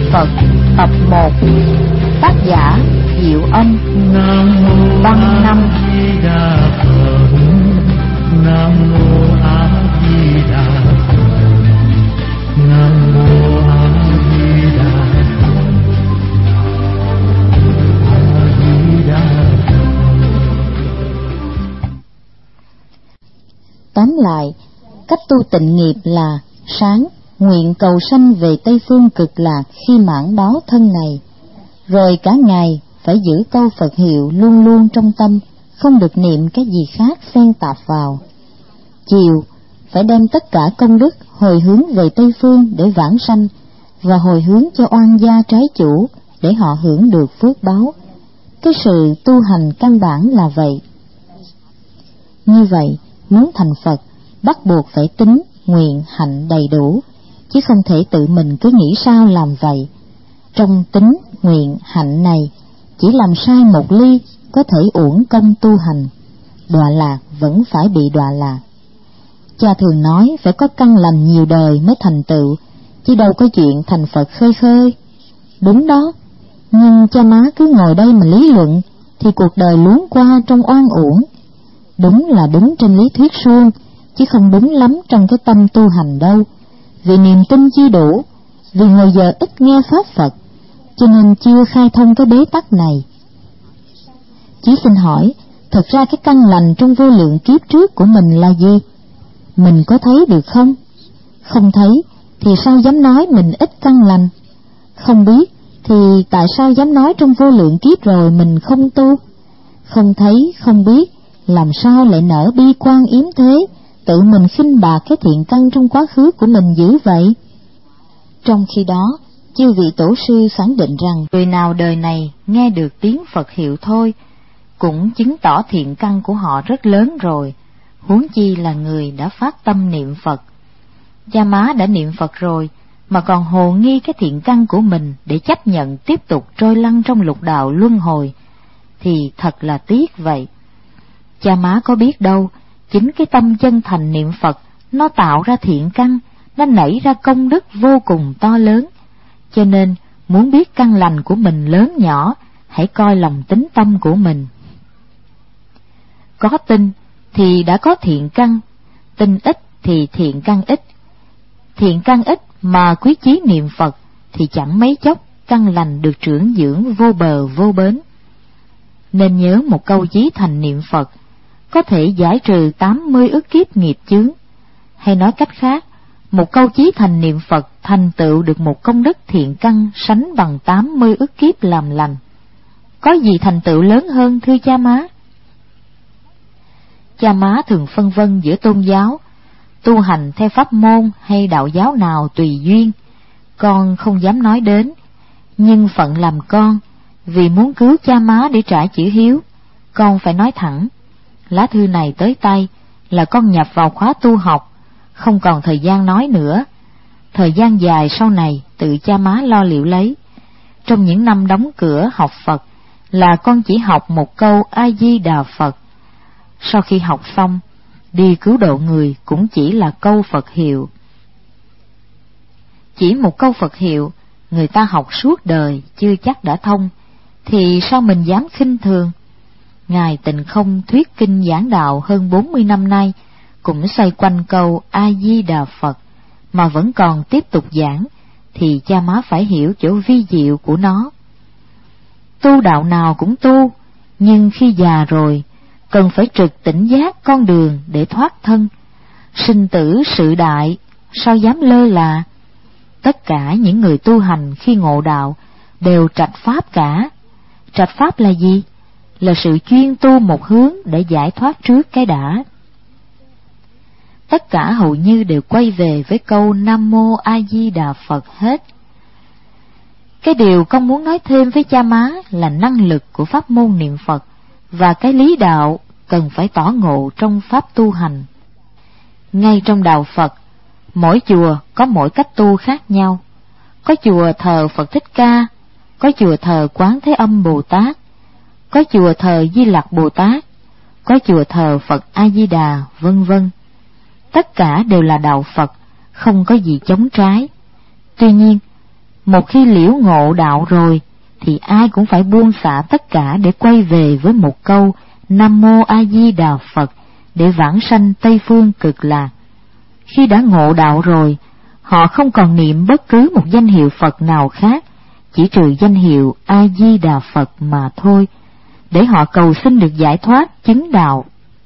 Phật tập 1. Tác giả Diệu Âm. Băng 5. Nam mô A Di Đà Phật. Nam mô A Di Đà Phật. A Di Đà Phật. Tóm lại, cách tu tịnh nghiệp là: sáng nguyện cầu sanh về Tây Phương Cực Lạc khi mãn báo thân này, rồi cả ngày phải giữ câu Phật hiệu luôn luôn trong tâm, không được niệm cái gì khác xen tạp vào. Chiều phải đem tất cả công đức hồi hướng về Tây Phương để vãng sanh, và hồi hướng cho oan gia trái chủ để họ hưởng được phước báo. Cái sự tu hành căn bản là vậy. Như vậy, muốn thành Phật bắt buộc phải tín, nguyện, hạnh đầy đủ, chứ không thể tự mình cứ nghĩ sao làm vậy. Trong tín, nguyện, hạnh này, chỉ làm sai một ly có thể uổng công tu hành, đọa lạc vẫn phải bị đọa lạc. Cha thường nói phải có căn lành nhiều đời mới thành tựu, chứ đâu có chuyện thành Phật khơi khơi. Đúng đó, nhưng cha má cứ ngồi đây mà lý luận thì cuộc đời luống qua trong oan uổng. Đúng là đúng trên lý thuyết suông, chứ không đúng lắm trong cái tâm tu hành đâu. Vì niềm tin chưa đủ, vì người giờ ít nghe pháp Phật, cho nên chưa khai thông cái bế tắc này. Chí xin hỏi, thật ra cái căn lành trong vô lượng kiếp trước của mình là gì? Mình có thấy được không? Không thấy thì sao dám nói mình ít căn lành? Không biết thì tại sao dám nói trong vô lượng kiếp rồi mình không tu? Không thấy, không biết, làm sao lại nở bi quan yếm thế, tự mình khinh bạc cái thiện căn trong quá khứ của mình dữ vậy? Trong khi đó, chư vị tổ sư khẳng định rằng người nào đời này nghe được tiếng Phật hiệu thôi cũng chứng tỏ thiện căn của họ rất lớn rồi, huống chi là người đã phát tâm niệm Phật. Cha má đã niệm Phật rồi mà còn hồ nghi cái thiện căn của mình để chấp nhận tiếp tục trôi lăn trong lục đạo luân hồi thì thật là tiếc vậy. Cha má có biết đâu, chính cái tâm chân thành niệm Phật nó tạo ra thiện căn, nó nảy ra công đức vô cùng to lớn. Cho nên muốn biết căn lành của mình lớn nhỏ, hãy coi lòng tín tâm của mình. Có tin thì đã có thiện căn, tin ít thì thiện căn ít. Thiện căn ít mà quyết chí niệm Phật thì chẳng mấy chốc căn lành được trưởng dưỡng vô bờ vô bến. Nên nhớ một câu chí thành niệm Phật có thể giải trừ 80 ức kiếp nghiệp chướng. Hay nói cách khác, một câu chí thành niệm Phật thành tựu được một công đức thiện căn sánh bằng 80 ức kiếp làm lành. Có gì thành tựu lớn hơn thưa cha má? Cha má thường phân vân giữa tôn giáo, tu hành theo pháp môn hay đạo giáo nào tùy duyên, con không dám nói đến. Nhưng phận làm con, vì muốn cứu cha má để trả chữ hiếu, con phải nói thẳng. Lá thư này tới tay là con nhập vào khóa tu học, không còn thời gian nói nữa. Thời gian dài sau này tự cha má lo liệu lấy. Trong những năm đóng cửa học Phật là con chỉ học một câu A Di Đà Phật. Sau khi học xong, đi cứu độ người cũng chỉ là câu Phật hiệu. Chỉ một câu Phật hiệu, người ta học suốt đời chưa chắc đã thông, thì sao mình dám khinh thường? Ngài Tịnh Không thuyết kinh giảng đạo hơn 40 năm nay cũng xoay quanh câu A Di Đà Phật mà vẫn còn tiếp tục giảng, thì cha má phải hiểu chỗ vi diệu của nó. Tu đạo nào cũng tu, nhưng khi già rồi cần phải trực tỉnh giác con đường để thoát thân. Sinh tử sự đại, sao dám lơ là? Tất cả những người tu hành khi ngộ đạo đều trạch pháp cả. Trạch pháp là gì? Là sự chuyên tu một hướng để giải thoát trước cái đã. Tất cả hầu như đều quay về với câu Nam Mô A Di Đà Phật hết. Cái điều con muốn nói thêm với cha má là năng lực của pháp môn niệm Phật và cái lý đạo cần phải tỏ ngộ trong pháp tu hành. Ngay trong đạo Phật, mỗi chùa có mỗi cách tu khác nhau. Có chùa thờ Phật Thích Ca, có chùa thờ Quán Thế Âm Bồ Tát, có chùa thờ Di Lặc Bồ Tát, có chùa thờ Phật A Di Đà, vân vân. Tất cả đều là đạo Phật, không có gì chống trái. Tuy nhiên, Một khi liễu ngộ đạo rồi thì ai cũng phải buông xả tất cả để quay về với một câu Nam Mô A Di Đà Phật để vãng sanh Tây Phương Cực Lạc. Khi đã ngộ đạo rồi, họ không còn niệm bất cứ một danh hiệu Phật nào khác, chỉ trừ danh hiệu A Di Đà Phật mà thôi, để họ cầu xin được giải thoát chứng đạo.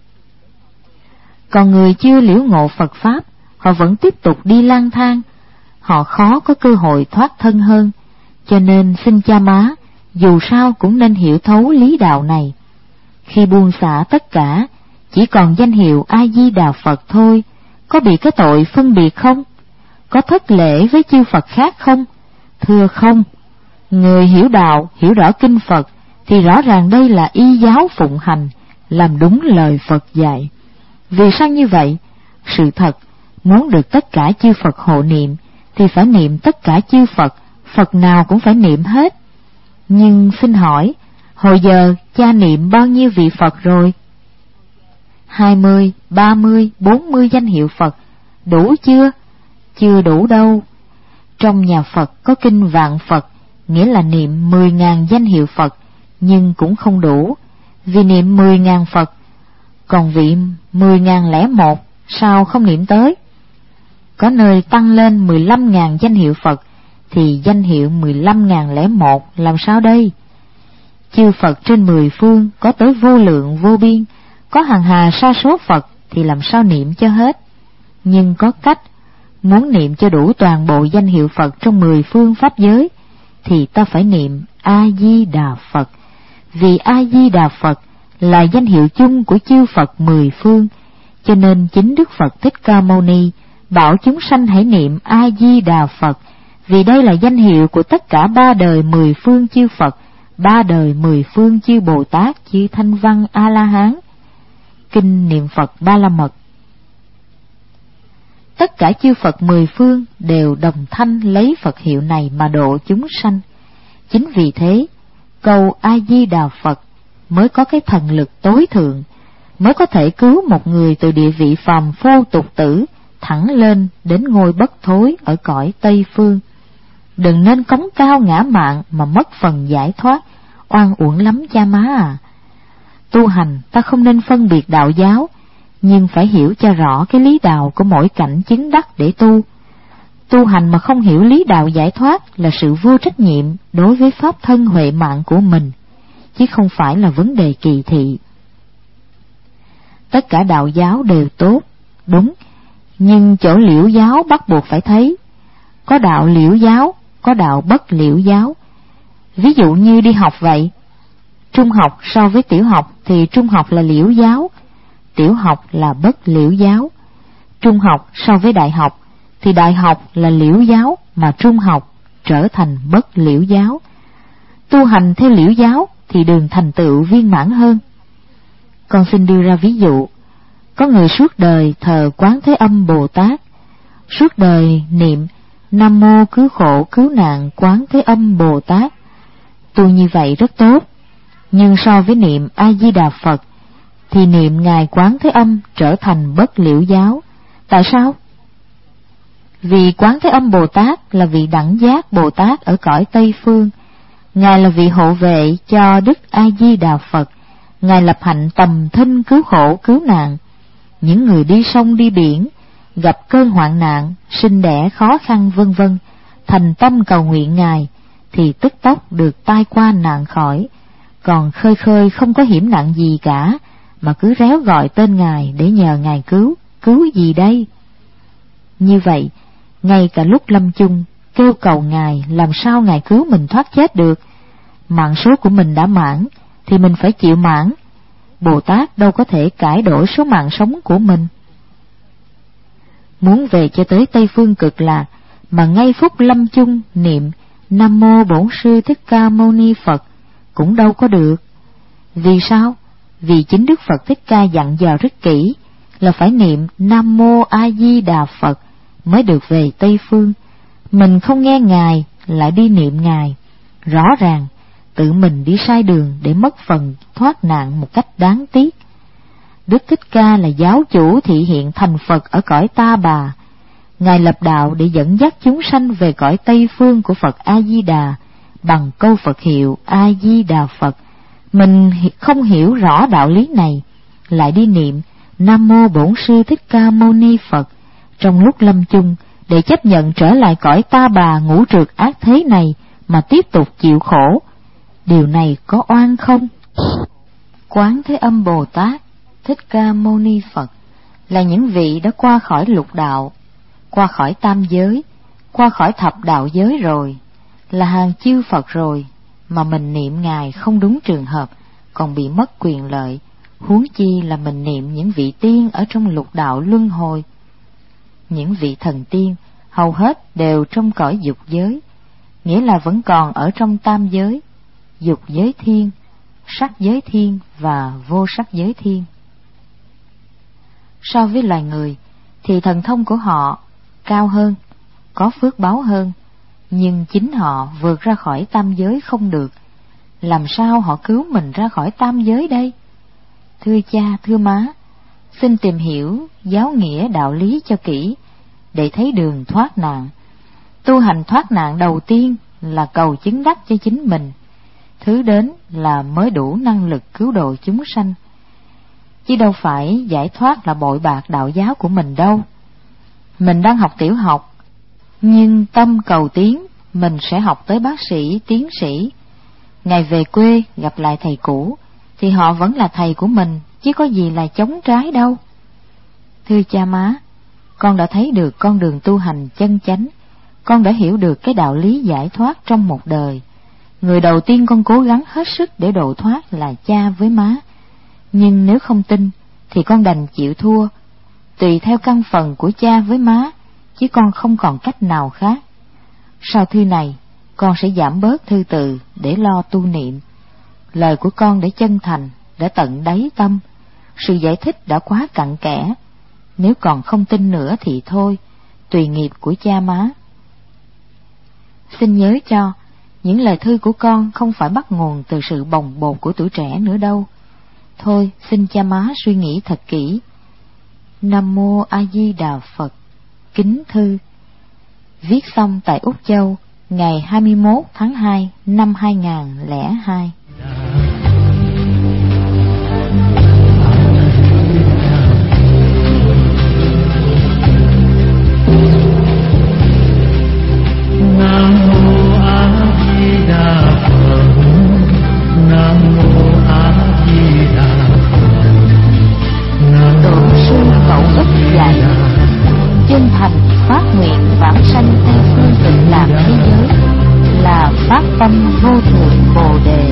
Còn người chưa liễu ngộ Phật Pháp, họ vẫn tiếp tục đi lang thang, họ khó có cơ hội thoát thân hơn, cho nên xin cha má, dù sao cũng nên hiểu thấu lý đạo này. Khi buông xả tất cả, chỉ còn danh hiệu A Di Đà Phật thôi, có bị cái tội phân biệt không? Có thất lễ với chư Phật khác không? Thưa không. Người hiểu đạo, hiểu rõ kinh Phật thì rõ ràng đây là y giáo phụng hành, làm đúng lời Phật dạy. Vì sao như vậy? Sự thật, muốn được tất cả chư Phật hộ niệm thì phải niệm tất cả chư Phật, Phật nào cũng phải niệm hết. Nhưng xin hỏi, hồi giờ cha niệm bao nhiêu vị Phật rồi? 20, 30, 40 danh hiệu Phật, đủ chưa? Chưa đủ đâu. Trong nhà Phật có kinh Vạn Phật, nghĩa là niệm 10.000 danh hiệu Phật, nhưng cũng không đủ, vì niệm 10.000 Phật. Còn vị 10.001 sao không niệm tới? Có nơi tăng lên 15.000 danh hiệu Phật, thì danh hiệu 15.001 làm sao đây? Chư Phật trên 10 phương có tới vô lượng vô biên, có hàng hà sa số Phật thì làm sao niệm cho hết? Nhưng có cách, muốn niệm cho đủ toàn bộ danh hiệu Phật trong 10 phương pháp giới, thì ta phải niệm A Di Đà Phật, vì A Di Đà Phật là danh hiệu chung của chư Phật 10 phương, cho nên chính Đức Phật Thích Ca Mâu Ni bảo chúng sanh hãy niệm A Di Đà Phật, vì đây là danh hiệu của tất cả 3 đời 10 phương chư Phật, 3 đời 10 phương chư Bồ Tát, chư Thanh Văn A La Hán. Kinh niệm Phật Ba La Mật. Tất cả chư Phật 10 phương đều đồng thanh lấy Phật hiệu này mà độ chúng sanh. Chính vì thế, câu A Di Đà Phật mới có cái thần lực tối thượng, mới có thể cứu một người từ địa vị phàm phu tục tử thẳng lên đến ngôi bất thối ở cõi Tây Phương. Đừng nên cống cao ngã mạn mà mất phần giải thoát, oan uổng lắm cha má à. Tu hành ta không nên phân biệt đạo giáo, nhưng phải hiểu cho rõ cái lý đạo của mỗi cảnh chứng đắc để tu. Tu hành mà không hiểu lý đạo giải thoát là sự vô trách nhiệm đối với pháp thân huệ mạng của mình, chứ không phải là vấn đề kỳ thị. Tất cả đạo giáo đều tốt, đúng, nhưng chỗ liễu giáo bắt buộc phải thấy. Có đạo liễu giáo, có đạo bất liễu giáo. Ví dụ như đi học vậy, trung học so với tiểu học thì trung học là liễu giáo, tiểu học là bất liễu giáo. Trung học so với đại học thì đại học là liễu giáo, mà trung học trở thành bất liễu giáo. Tu hành theo liễu giáo thì đường thành tựu viên mãn hơn. Con xin đưa ra ví dụ, có người suốt đời thờ Quán Thế Âm Bồ Tát, suốt đời niệm Nam Mô Cứu Khổ Cứu Nạn Quán Thế Âm Bồ Tát. Tu như vậy rất tốt, nhưng so với niệm A Di Đà Phật thì niệm Ngài Quán Thế Âm trở thành bất liễu giáo. Tại sao? Vì Quán Thế Âm Bồ Tát là vị đẳng giác Bồ Tát ở cõi Tây Phương, Ngài là vị hộ vệ cho Đức A Di Đà Phật, Ngài lập hạnh tầm thinh cứu khổ cứu nạn. Những người đi sông đi biển, gặp cơn hoạn nạn, sinh đẻ khó khăn vân vân, thành tâm cầu nguyện Ngài thì tức tốc được tai qua nạn khỏi. Còn khơi khơi không có hiểm nạn gì cả, mà cứ réo gọi tên Ngài để nhờ Ngài cứu gì đây? Như vậy, ngay cả lúc lâm chung, kêu cầu Ngài làm sao Ngài cứu mình thoát chết được? Mạng số của mình đã mãn, thì mình phải chịu mãn. Bồ Tát đâu có thể cải đổi số mạng sống của mình. Muốn về cho tới Tây Phương Cực Lạc, mà ngay phút lâm chung niệm Nam Mô Bổn Sư Thích Ca Mâu Ni Phật cũng đâu có được. Vì sao? Vì chính Đức Phật Thích Ca dặn dò rất kỹ là phải niệm Nam Mô A Di Đà Phật mới được về Tây Phương. Mình không nghe Ngài lại đi niệm Ngài, rõ ràng tự mình đi sai đường để mất phần thoát nạn một cách đáng tiếc. Đức Thích Ca là giáo chủ thị hiện thành Phật ở cõi Ta Bà. Ngài lập đạo để dẫn dắt chúng sanh về cõi Tây Phương của Phật A-di-đà bằng câu Phật hiệu A-di-đà Phật. Mình không hiểu rõ đạo lý này, lại đi niệm Nam Mô Bổn Sư Thích Ca Mâu Ni Phật trong lúc lâm chung, để chấp nhận trở lại cõi ta bà ngũ trượt ác thế này mà tiếp tục chịu khổ. Điều này có oan không? Quán Thế Âm Bồ Tát, Thích Ca Mâu Ni Phật là những vị đã qua khỏi lục đạo, qua khỏi tam giới, qua khỏi thập đạo giới rồi, là hàng chư Phật rồi, mà mình niệm Ngài không đúng trường hợp, còn bị mất quyền lợi, huống chi là mình niệm những vị tiên ở trong lục đạo luân hồi. Những vị thần tiên hầu hết đều trong cõi dục giới, nghĩa là vẫn còn ở trong tam giới, dục giới thiên, sắc giới thiên và vô sắc giới thiên. So với loài người thì thần thông của họ cao hơn, có phước báo hơn, nhưng chính họ vượt ra khỏi tam giới không được. Làm sao họ cứu mình ra khỏi tam giới đây? Thưa cha, thưa má, xin tìm hiểu giáo nghĩa đạo lý cho kỹ, để thấy đường thoát nạn. Tu hành thoát nạn đầu tiên là cầu chứng đắc cho chính mình, thứ đến là mới đủ năng lực cứu độ chúng sanh, chứ đâu phải giải thoát là bội bạc đạo giáo của mình đâu. Mình đang học tiểu học, nhưng tâm cầu tiến, mình sẽ học tới bác sĩ, tiến sĩ. Ngày về quê gặp lại thầy cũ thì họ vẫn là thầy của mình, chứ có gì là chống trái đâu. Thưa cha má, con đã thấy được con đường tu hành chân chánh, con đã hiểu được cái đạo lý giải thoát trong một đời. Người đầu tiên con cố gắng hết sức để độ thoát là cha với má, nhưng nếu không tin thì con đành chịu thua, tùy theo căn phần của cha với má, chứ con không còn cách nào khác. Sau thư này, con sẽ giảm bớt thư từ để lo tu niệm. Lời của con đã chân thành, đã tận đáy tâm, sự giải thích đã quá cặn kẽ. Nếu còn không tin nữa thì thôi, tùy nghiệp của cha má. Xin nhớ cho, những lời thư của con không phải bắt nguồn từ sự bồng bột của tuổi trẻ nữa đâu. Thôi, xin cha má suy nghĩ thật kỹ. Nam Mô A Di Đà Phật. Kính thư. Viết xong tại Úc Châu ngày 21 tháng 2 năm 2002. Chân thành phát nguyện vãng sanh Tây Phương Cực Lạc thế giới là phát tâm vô thượng Bồ Đề.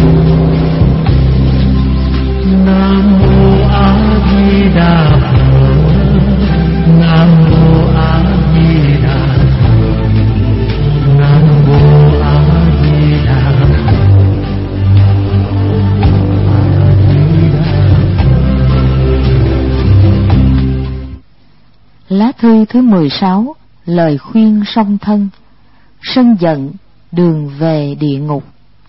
Nam Mô A Di Đà Phật. Nam Mô A Di Đà Phật. Nam Mô A Di Đà Phật. Lá thư thứ 16, lời khuyên song thân. Sân giận, đường về địa ngục.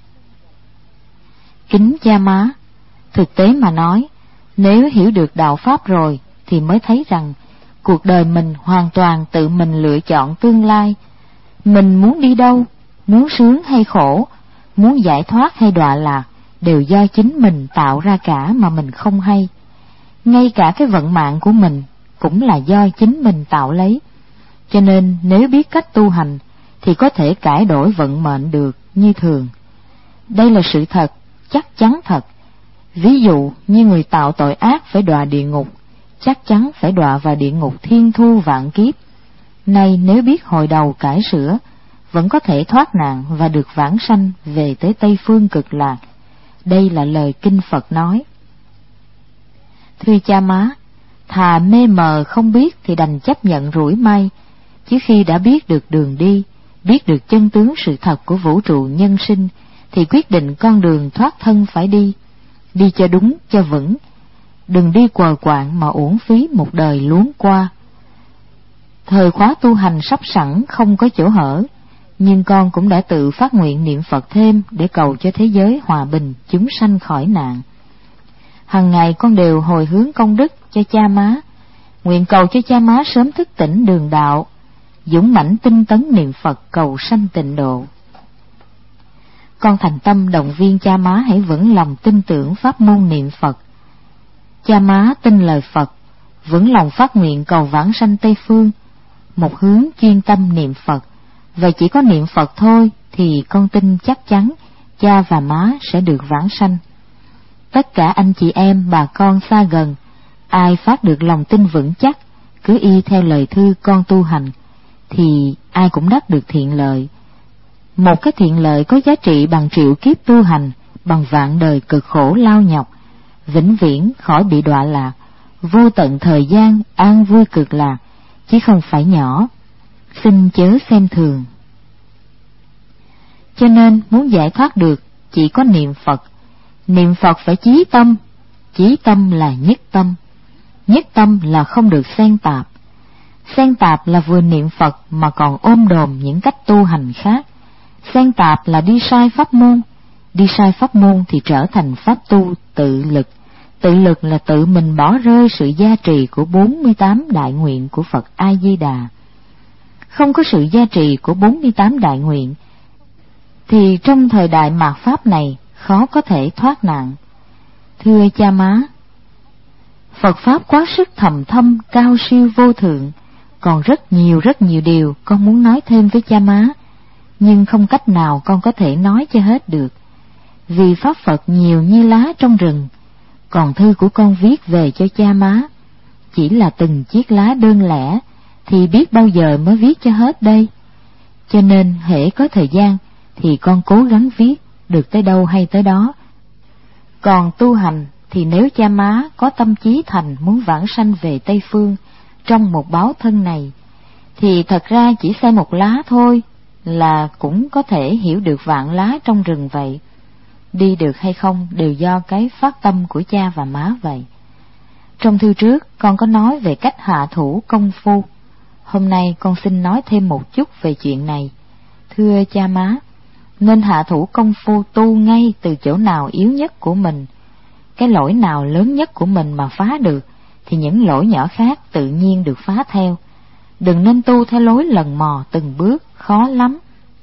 Kính cha má, thực tế mà nói, nếu hiểu được đạo Pháp rồi thì mới thấy rằng cuộc đời mình hoàn toàn tự mình lựa chọn tương lai. Mình muốn đi đâu, muốn sướng hay khổ, muốn giải thoát hay đọa lạc, đều do chính mình tạo ra cả mà mình không hay. Ngay cả cái vận mạng của mình cũng là do chính mình tạo lấy. Cho nên nếu biết cách tu hành thì có thể cải đổi vận mệnh được như thường. Đây là sự thật, chắc chắn thật. Ví dụ như người tạo tội ác phải đọa địa ngục, chắc chắn phải đọa vào địa ngục thiên thu vạn kiếp. Nay nếu biết hồi đầu cải sửa, vẫn có thể thoát nạn và được vãng sanh về tới Tây Phương Cực Lạc. Đây là lời kinh Phật nói. Thưa cha má, thà mê mờ không biết thì đành chấp nhận rủi may, chứ khi đã biết được đường đi, biết được chân tướng sự thật của vũ trụ nhân sinh, thì quyết định con đường thoát thân phải đi, đi cho đúng cho vững, đừng đi quờ quạng mà uổng phí một đời luống qua. Thời khóa tu hành sắp sẵn không có chỗ hở, nhưng con cũng đã tự phát nguyện niệm Phật thêm để cầu cho thế giới hòa bình, chúng sanh khỏi nạn. Hằng ngày con đều hồi hướng công đức cho cha má, nguyện cầu cho cha má sớm thức tỉnh đường đạo, dũng mãnh tinh tấn niệm Phật cầu sanh tịnh độ. Con thành tâm động viên cha má hãy vững lòng tin tưởng pháp môn niệm Phật. Cha má tin lời Phật, vững lòng phát nguyện cầu vãng sanh Tây Phương, một hướng chuyên tâm niệm Phật. Và chỉ có niệm Phật thôi thì con tin chắc chắn cha và má sẽ được vãng sanh. Tất cả anh chị em, bà con xa gần, ai phát được lòng tin vững chắc, cứ y theo lời thư con tu hành, thì ai cũng đắc được thiện lợi. Một cái thiện lợi có giá trị bằng triệu kiếp tu hành, bằng vạn đời cực khổ lao nhọc, vĩnh viễn khỏi bị đọa lạc, vô tận thời gian an vui cực lạc, chứ không phải nhỏ. Xin chớ xem thường. Cho nên muốn giải thoát được chỉ có niệm Phật. Niệm Phật phải chí tâm. Chí tâm là nhất tâm. Nhất tâm là không được xen tạp. Xen tạp là vừa niệm Phật mà còn ôm đồm những cách tu hành khác. Xen tạp là đi sai pháp môn. Đi sai pháp môn thì trở thành pháp tu tự lực. Tự lực là tự mình bỏ rơi sự gia trì của 48 đại nguyện của Phật A Di Đà. Không có sự gia trì của 48 đại nguyện thì trong thời đại mạt pháp này khó có thể thoát nạn. Thưa cha má, Phật pháp quá sức thầm thâm, cao siêu vô thượng, còn rất nhiều điều con muốn nói thêm với cha má, nhưng không cách nào con có thể nói cho hết được, vì pháp Phật nhiều như lá trong rừng. Còn thư của con viết về cho cha má chỉ là từng chiếc lá đơn lẻ, thì biết bao giờ mới viết cho hết đây. Cho nên hễ có thời gian thì con cố gắng viết được tới đâu hay tới đó. Còn tu hành thì nếu cha má có tâm chí thành muốn vãng sanh về Tây Phương trong một báo thân này, thì thật ra chỉ xem một lá thôi là cũng có thể hiểu được vạn lá trong rừng vậy. Đi được hay không đều do cái phát tâm của cha và má vậy. Trong thư trước con có nói về cách hạ thủ công phu. Hôm nay con xin nói thêm một chút về chuyện này. Thưa cha má, nên hạ thủ công phu tu ngay từ chỗ nào yếu nhất của mình. Cái lỗi nào lớn nhất của mình mà phá được thì những lỗi nhỏ khác tự nhiên được phá theo. Đừng nên tu theo lối lần mò từng bước, khó lắm.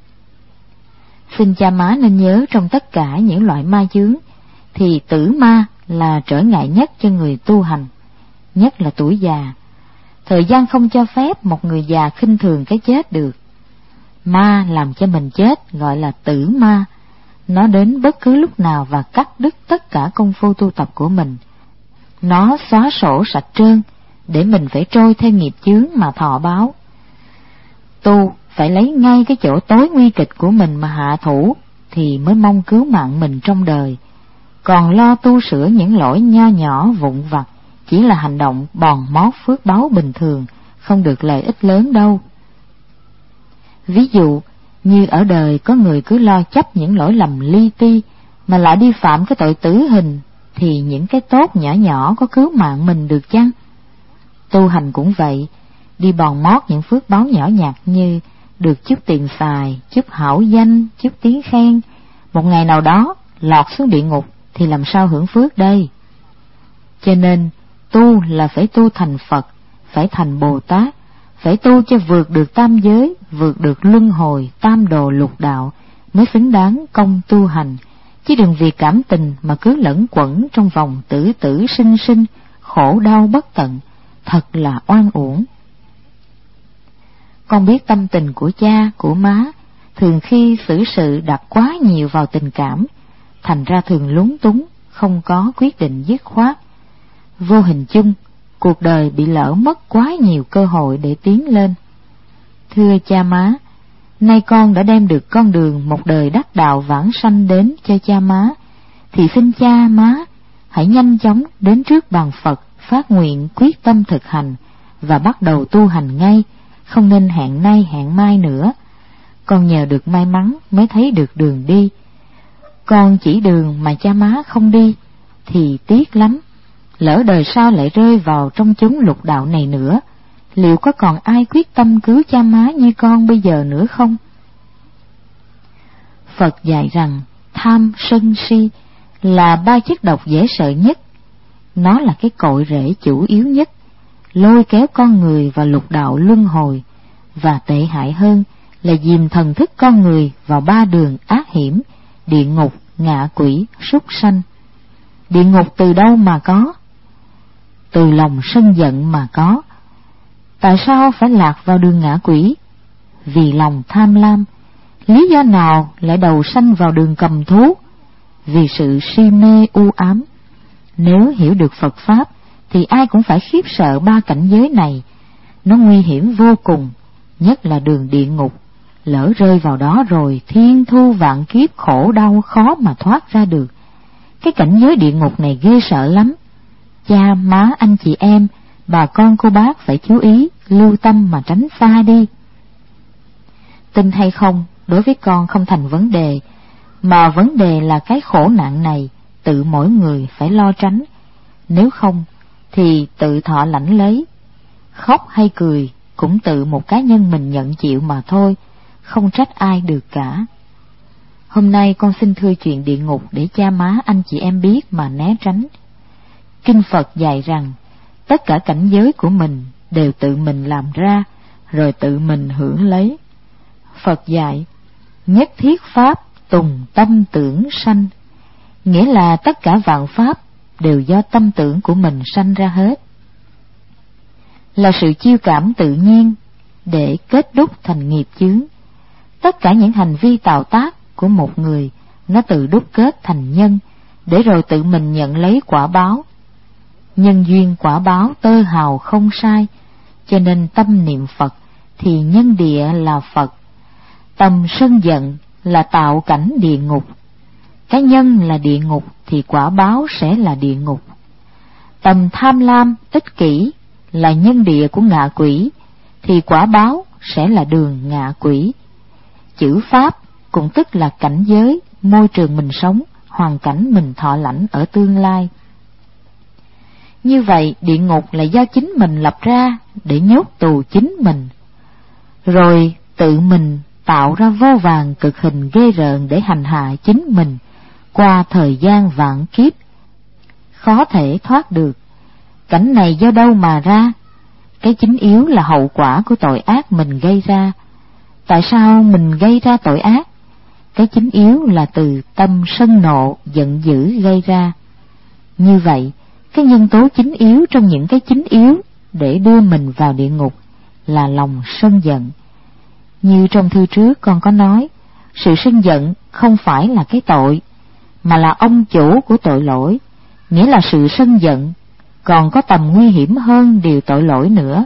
Xin cha má nên nhớ trong tất cả những loại ma chướng thì tử ma là trở ngại nhất cho người tu hành, nhất là tuổi già. Thời gian không cho phép một người già khinh thường cái chết được. Ma làm cho mình chết gọi là tử ma. Nó đến bất cứ lúc nào và cắt đứt tất cả công phu tu tập của mình. Nó xóa sổ sạch trơn để mình phải trôi theo nghiệp chướng mà thọ báo. Tu phải lấy ngay cái chỗ tối nguy kịch của mình mà hạ thủ thì mới mong cứu mạng mình trong đời. Còn lo tu sửa những lỗi nho nhỏ vụn vặt chỉ là hành động bòn mót phước báu bình thường, không được lợi ích lớn đâu. Ví dụ như ở đời có người cứ lo chấp những lỗi lầm li ti mà lại đi phạm cái tội tử hình, thì những cái tốt nhỏ nhỏ có cứu mạng mình được chăng? Tu hành cũng vậy, đi bòn mót những phước báu nhỏ nhặt như được chút tiền xài, chút hảo danh, chút tiếng khen, một ngày nào đó lọt xuống địa ngục thì làm sao hưởng phước đây? Cho nên tu là phải tu thành Phật, phải thành Bồ Tát, phải tu cho vượt được tam giới, vượt được luân hồi, tam đồ lục đạo mới xứng đáng công tu hành, chứ đừng vì cảm tình mà cứ lẫn quẩn trong vòng tử tử sinh sinh, khổ đau bất tận, thật là oan uổng. Con biết tâm tình của cha, của má, thường khi xử sự đặt quá nhiều vào tình cảm, thành ra thường lúng túng, không có quyết định dứt khoát. Vô hình chung, cuộc đời bị lỡ mất quá nhiều cơ hội để tiến lên. Thưa cha má, nay con đã đem được con đường một đời đắc đạo vãng sanh đến cho cha má, thì xin cha má hãy nhanh chóng đến trước bàn Phật phát nguyện quyết tâm thực hành và bắt đầu tu hành ngay, không nên hẹn nay hẹn mai nữa. Con nhờ được may mắn mới thấy được đường đi. Con chỉ đường mà cha má không đi thì tiếc lắm. Lỡ đời sau lại rơi vào trong chốn lục đạo này nữa, liệu có còn ai quyết tâm cứu cha má như con bây giờ nữa không? Phật dạy rằng tham, sân, si là ba chất độc dễ sợ nhất. Nó là cái cội rễ chủ yếu nhất, lôi kéo con người vào lục đạo luân hồi, và tệ hại hơn là dìm thần thức con người vào 3 đường ác hiểm: địa ngục, ngạ quỷ, súc sanh. Địa ngục từ đâu mà có? Từ lòng sân giận mà có. Tại sao phải lạc vào đường ngạ quỷ? Vì lòng tham lam. Lý do nào lại đầu sanh vào đường cầm thú? Vì sự si mê u ám. Nếu hiểu được Phật Pháp thì ai cũng phải khiếp sợ 3 cảnh giới này. Nó nguy hiểm vô cùng, nhất là đường địa ngục. Lỡ rơi vào đó rồi, thiên thu vạn kiếp khổ đau khó mà thoát ra được. Cái cảnh giới địa ngục này ghê sợ lắm. Cha, má, anh chị em, bà con cô bác phải chú ý, lưu tâm mà tránh xa đi. Tin hay không, đối với con không thành vấn đề, mà vấn đề là cái khổ nạn này tự mỗi người phải lo tránh. Nếu không thì tự thọ lãnh lấy. Khóc hay cười cũng tự một cá nhân mình nhận chịu mà thôi, không trách ai được cả. Hôm nay con xin thưa chuyện địa ngục để cha má anh chị em biết mà né tránh. Kinh Phật dạy rằng tất cả cảnh giới của mình đều tự mình làm ra, rồi tự mình hưởng lấy. Phật dạy nhất thiết pháp tùng tâm tưởng sanh, nghĩa là tất cả vạn pháp đều do tâm tưởng của mình sanh ra hết, là sự chiêu cảm tự nhiên để kết đúc thành nghiệp chướng. Tất cả những hành vi tạo tác của một người nó tự đúc kết thành nhân, để rồi tự mình nhận lấy quả báo. Nhân duyên quả báo tơ hào không sai, cho nên tâm niệm Phật thì nhân địa là Phật. Tâm sân giận là tạo cảnh địa ngục. Cái nhân là địa ngục thì quả báo sẽ là địa ngục. Tâm tham lam, ích kỷ là nhân địa của ngạ quỷ, thì quả báo sẽ là đường ngạ quỷ. Chữ Pháp cũng tức là cảnh giới, môi trường mình sống, hoàn cảnh mình thọ lãnh ở tương lai. Như vậy địa ngục là do chính mình lập ra để nhốt tù chính mình, rồi tự mình tạo ra vô vàn cực hình ghê rợn để hành hạ chính mình qua thời gian vạn kiếp, khó thể thoát được. Cảnh này do đâu mà ra? Cái chính yếu là hậu quả của tội ác mình gây ra. Tại sao mình gây ra tội ác? Cái chính yếu là từ tâm sân nộ, giận dữ gây ra. Như vậy, cái nhân tố chính yếu trong những cái chính yếu để đưa mình vào địa ngục là lòng sân giận. Như trong thư trước con có nói, sự sân giận không phải là cái tội, mà là ông chủ của tội lỗi, nghĩa là sự sân giận còn có tầm nguy hiểm hơn điều tội lỗi nữa.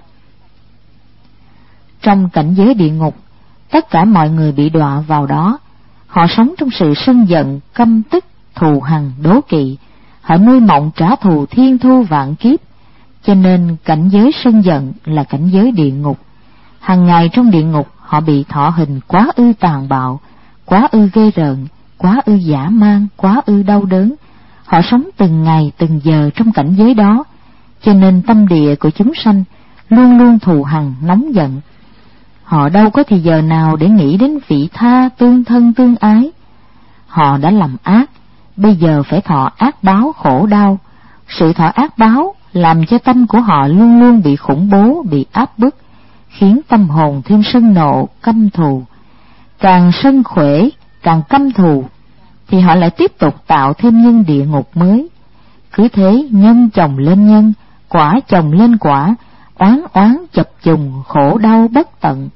Trong cảnh giới địa ngục, tất cả mọi người bị đọa vào đó. Họ sống trong sự sân giận, căm tức, thù hằn, đố kỵ. Họ nuôi mộng trả thù thiên thu vạn kiếp. Cho nên cảnh giới sân giận là cảnh giới địa ngục. Hàng ngày trong địa ngục họ bị thọ hình quá ư tàn bạo, quá ư ghê rợn, quá ư dã man, quá ư đau đớn. Họ sống từng ngày từng giờ trong cảnh giới đó, cho nên tâm địa của chúng sanh luôn luôn thù hằn, nóng giận. Họ đâu có thì giờ nào để nghĩ đến vị tha, tương thân tương ái. Họ đã làm ác, bây giờ phải thọ ác báo khổ đau. Sự thọ ác báo làm cho tâm của họ luôn luôn bị khủng bố, bị áp bức, khiến tâm hồn thêm sân nộ, căm thù. Càng sân khỏe, càng căm thù, thì họ lại tiếp tục tạo thêm nhân địa ngục mới. Cứ thế nhân chồng lên nhân, quả chồng lên quả, oán oán chập trùng, khổ đau bất tận.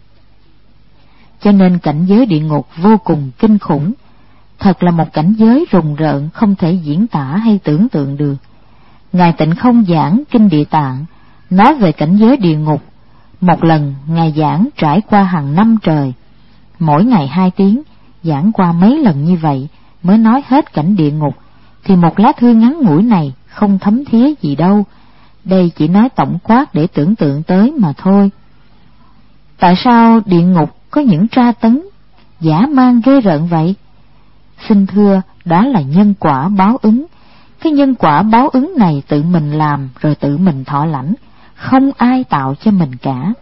Cho nên cảnh giới địa ngục vô cùng kinh khủng, thật là một cảnh giới rùng rợn không thể diễn tả hay tưởng tượng được. Ngài Tịnh Không giảng Kinh Địa Tạng nói về cảnh giới địa ngục. Một lần Ngài giảng trải qua hàng năm trời, mỗi ngày 2 tiếng, giảng qua mấy lần như vậy mới nói hết cảnh địa ngục, thì một lá thư ngắn ngủi này không thấm thía gì đâu. Đây chỉ nói tổng quát để tưởng tượng tới mà thôi. Tại sao địa ngục có những tra tấn dã man ghê rợn vậy? Xin thưa, đó là nhân quả báo ứng. Cái nhân quả báo ứng này tự mình làm rồi tự mình thọ lãnh, không ai tạo cho mình cả.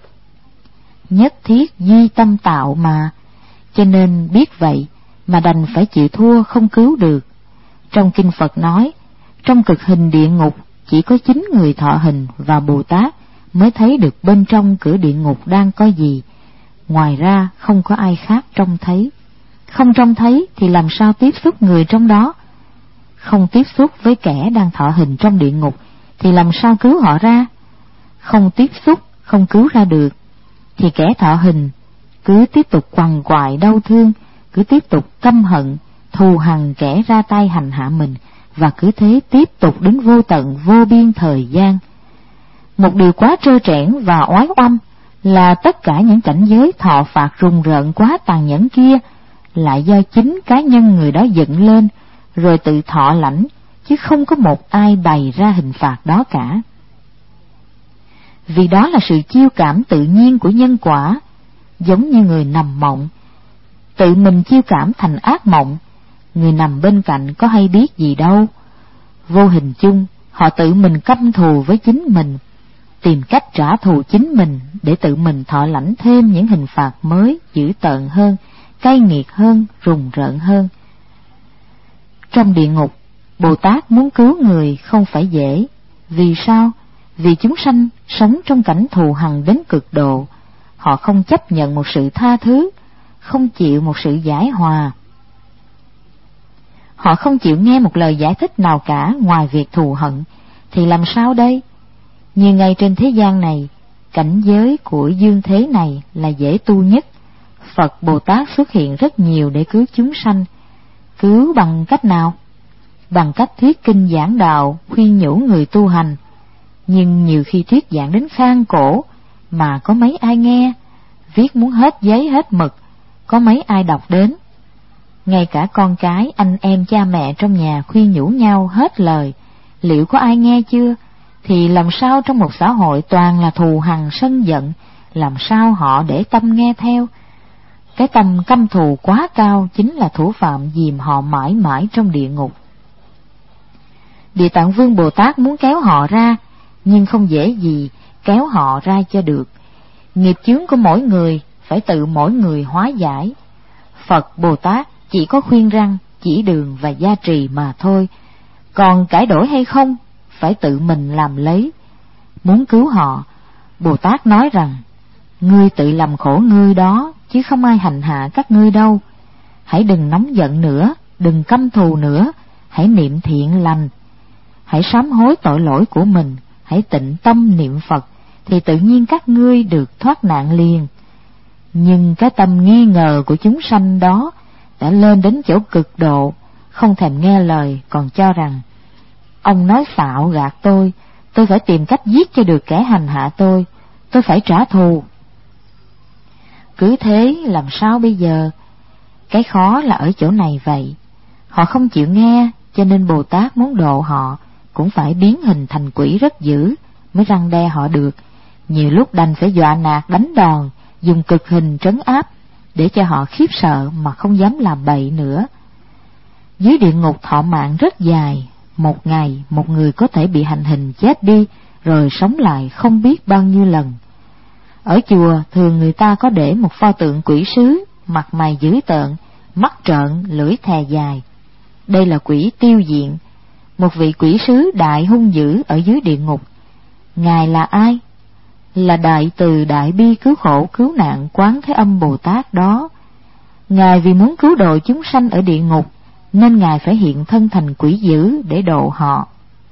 Nhất thiết duy tâm tạo mà, cho nên biết vậy mà đành phải chịu thua, không cứu được. Trong kinh Phật nói, trong cực hình địa ngục chỉ có 9 người thọ hình và Bồ Tát mới thấy được bên trong cửa địa ngục đang có gì. Ngoài ra không có ai khác trông thấy. Không trông thấy thì làm sao tiếp xúc người trong đó? Không tiếp xúc với kẻ đang thọ hình trong địa ngục thì làm sao cứu họ ra? Không tiếp xúc, không cứu ra được, thì kẻ thọ hình cứ tiếp tục quằn quại đau thương, cứ tiếp tục căm hận, thù hằn kẻ ra tay hành hạ mình, và cứ thế tiếp tục đến vô tận vô biên thời gian. Một điều quá trơ trẽn và oái oăm là tất cả những cảnh giới thọ phạt rùng rợn quá tàn nhẫn kia lại do chính cá nhân người đó dựng lên rồi tự thọ lãnh, chứ không có một ai bày ra hình phạt đó cả. Vì đó là sự chiêu cảm tự nhiên của nhân quả, giống như người nằm mộng tự mình chiêu cảm thành ác mộng. Người nằm bên cạnh có hay biết gì đâu. Vô hình chung họ tự mình căm thù với chính mình, tìm cách trả thù chính mình để tự mình thọ lãnh thêm những hình phạt mới dữ tợn hơn, cay nghiệt hơn, rùng rợn hơn. Trong địa ngục, Bồ Tát muốn cứu người không phải dễ. Vì sao? Vì chúng sanh sống trong cảnh thù hằn đến cực độ. Họ không chấp nhận một sự tha thứ, không chịu một sự giải hòa. Họ không chịu nghe một lời giải thích nào cả ngoài việc thù hận, thì làm sao đây? Như ngay trên thế gian này, cảnh giới của dương thế này là dễ tu nhất. Phật Bồ Tát xuất hiện rất nhiều để cứu chúng sanh. Cứu bằng cách nào? Bằng cách thuyết kinh giảng đạo, khuyên nhủ người tu hành. Nhưng nhiều khi thuyết giảng đến khang cổ mà có mấy ai nghe, viết muốn hết giấy hết mực, có mấy ai đọc đến. Ngay cả con cái, anh em, cha mẹ trong nhà khuyên nhủ nhau hết lời, liệu có ai nghe chưa? Thì làm sao trong một xã hội toàn là thù hằn sân giận, làm sao họ để tâm nghe theo? Cái tâm căm thù quá cao chính là thủ phạm dìm họ mãi mãi trong địa ngục. Địa Tạng Vương Bồ Tát muốn kéo họ ra, nhưng không dễ gì kéo họ ra cho được. Nghiệp chướng của mỗi người phải tự mỗi người hóa giải. Phật Bồ Tát chỉ có khuyên răn, chỉ đường và gia trì mà thôi, còn cải đổi hay không phải tự mình làm lấy. Muốn cứu họ, Bồ Tát nói rằng: ngươi tự làm khổ ngươi đó, chứ không ai hành hạ các ngươi đâu. Hãy đừng nóng giận nữa, đừng căm thù nữa, hãy niệm thiện lành, hãy sám hối tội lỗi của mình, hãy tịnh tâm niệm Phật, thì tự nhiên các ngươi được thoát nạn liền. Nhưng cái tâm nghi ngờ của chúng sanh đó đã lên đến chỗ cực độ, không thèm nghe lời, còn cho rằng: ông nói xạo gạt tôi phải tìm cách giết cho được kẻ hành hạ tôi phải trả thù. Cứ thế làm sao bây giờ? Cái khó là ở chỗ này vậy. Họ không chịu nghe, cho nên Bồ Tát muốn độ họ cũng phải biến hình thành quỷ rất dữ mới răn đe họ được. Nhiều lúc đành phải dọa nạt đánh đòn, dùng cực hình trấn áp để cho họ khiếp sợ mà không dám làm bậy nữa. Dưới địa ngục thọ mạng rất dài, một ngày một người có thể bị hành hình chết đi rồi sống lại không biết bao nhiêu lần. Ở chùa thường người ta có để một pho tượng quỷ sứ, mặt mày dữ tợn, mắt trợn, lưỡi thè dài. Đây là quỷ Tiêu Diện, một vị quỷ sứ đại hung dữ ở dưới địa ngục. Ngài là ai? Là Đại Từ Đại Bi Cứu Khổ Cứu Nạn Quán Thế Âm Bồ Tát đó. Ngài vì muốn cứu độ chúng sanh ở địa ngục nên Ngài phải hiện thân thành quỷ dữ để độ họ.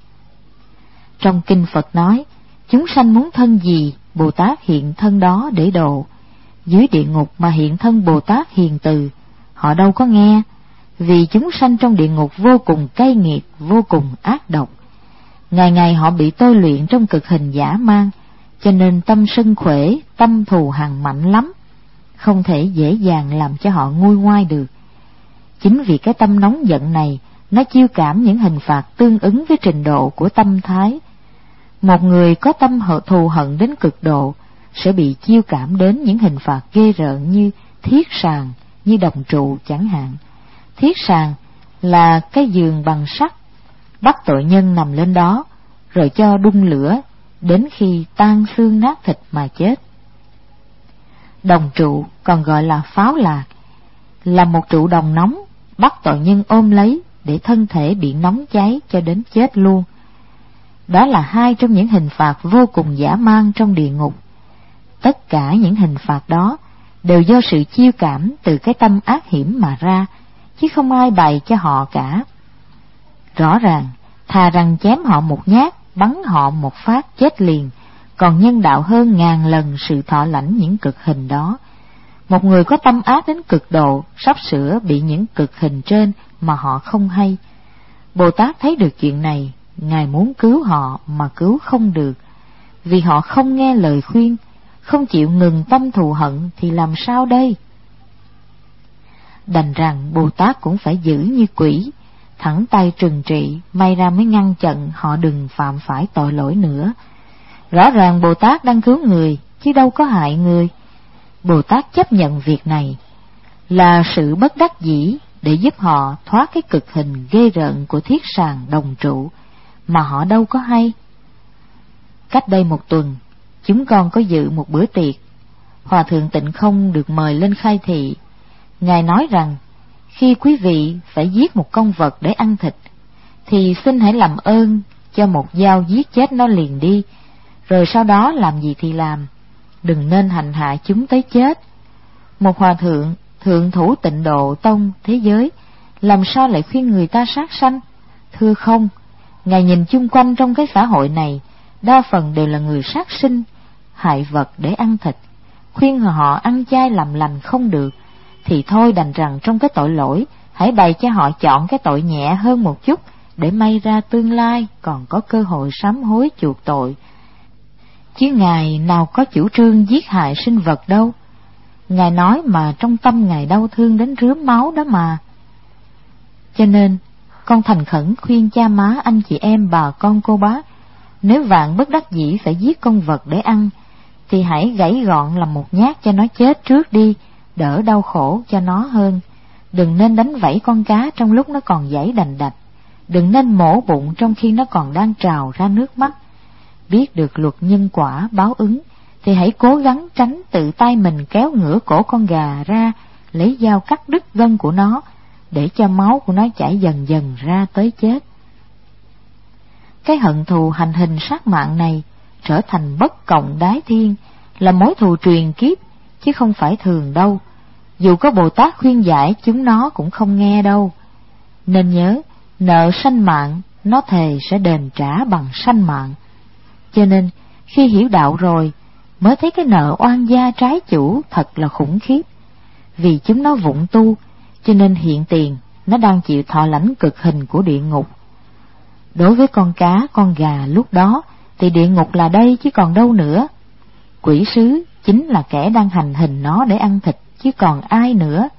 Trong kinh Phật nói, chúng sanh muốn thân gì, Bồ Tát hiện thân đó để độ. Dưới địa ngục mà hiện thân Bồ Tát hiền từ, họ đâu có nghe, vì chúng sanh trong địa ngục vô cùng cay nghiệt, vô cùng ác độc. Ngày ngày họ bị tôi luyện trong cực hình dã man, cho nên tâm sân khỏe, tâm thù hằn mạnh lắm, không thể dễ dàng làm cho họ nguôi ngoai được. Chính vì cái tâm nóng giận này, nó chiêu cảm những hình phạt tương ứng với trình độ của tâm thái. Một người có tâm thù hận đến cực độ sẽ bị chiêu cảm đến những hình phạt ghê rợn như thiết sàng, như đồng trụ chẳng hạn. Thiết sàng là cái giường bằng sắt, bắt tội nhân nằm lên đó rồi cho đun lửa đến khi tan xương nát thịt mà chết. Đồng trụ còn gọi là pháo lạc, là một trụ đồng nóng bắt tội nhân ôm lấy để thân thể bị nóng cháy cho đến chết luôn. Đó là hai trong những hình phạt vô cùng dã man trong địa ngục. Tất cả những hình phạt đó đều do sự chiêu cảm từ cái tâm ác hiểm mà ra, chứ không ai bày cho họ cả. Rõ ràng, thà rằng chém họ một nhát, bắn họ một phát chết liền, còn nhân đạo hơn ngàn lần sự thọ lãnh những cực hình đó. Một người có tâm ác đến cực độ, sắp sửa bị những cực hình trên mà họ không hay. Bồ Tát thấy được chuyện này, Ngài muốn cứu họ mà cứu không được, vì họ không nghe lời khuyên, không chịu ngừng tâm thù hận thì làm sao đây? Đành rằng Bồ Tát cũng phải giữ như quỷ, thẳng tay trừng trị, may ra mới ngăn chặn họ đừng phạm phải tội lỗi nữa. Rõ ràng Bồ Tát đang cứu người, chứ đâu có hại người. Bồ Tát chấp nhận việc này là sự bất đắc dĩ để giúp họ thoát cái cực hình ghê rợn của thiết sàng đồng trụ, mà họ đâu có hay. Cách đây một tuần, chúng con có dự một bữa tiệc. Hòa thượng Tịnh Không được mời lên khai thị. Ngài nói rằng, khi quý vị phải giết một con vật để ăn thịt, thì xin hãy làm ơn cho một dao giết chết nó liền đi, rồi sau đó làm gì thì làm, đừng nên hành hạ chúng tới chết. Một hòa thượng thượng thủ Tịnh Độ Tông thế giới làm sao lại khuyên người ta sát sanh? Thưa không, Ngài nhìn chung quanh trong cái xã hội này, đa phần đều là người sát sinh, hại vật để ăn thịt. Khuyên họ ăn chay làm lành không được, thì thôi đành rằng trong cái tội lỗi, hãy bày cho họ chọn cái tội nhẹ hơn một chút, để may ra tương lai còn có cơ hội sám hối chuộc tội. Chứ Ngài nào có chủ trương giết hại sinh vật đâu. Ngài nói mà trong tâm Ngài đau thương đến rướm máu đó mà. Cho nên, con thành khẩn khuyên cha má, anh chị em, bà con cô bác, nếu vạn bất đắc dĩ phải giết con vật để ăn, thì hãy gãy gọn làm một nhát cho nó chết trước đi, đỡ đau khổ cho nó hơn. Đừng nên đánh vẫy con cá trong lúc nó còn giãy đành đạch. Đừng nên mổ bụng trong khi nó còn đang trào ra nước mắt. Biết được luật nhân quả báo ứng, thì hãy cố gắng tránh tự tay mình kéo ngửa cổ con gà ra, lấy dao cắt đứt gân của nó, để cho máu của nó chảy dần dần ra tới chết. Cái hận thù hành hình sát mạng này trở thành bất cộng đái thiên, là mối thù truyền kiếp, chứ không phải thường đâu. Dù có Bồ Tát khuyên giải, chúng nó cũng không nghe đâu. Nên nhớ, nợ sanh mạng, nó thề sẽ đền trả bằng sanh mạng. Cho nên, khi hiểu đạo rồi, mới thấy cái nợ oan gia trái chủ thật là khủng khiếp. Vì chúng nó vụng tu, cho nên hiện tiền nó đang chịu thọ lãnh cực hình của địa ngục. Đối với con cá, con gà lúc đó, thì địa ngục là đây chứ còn đâu nữa. Quỷ sứ chính là kẻ đang hành hình nó để ăn thịt, chứ còn ai nữa.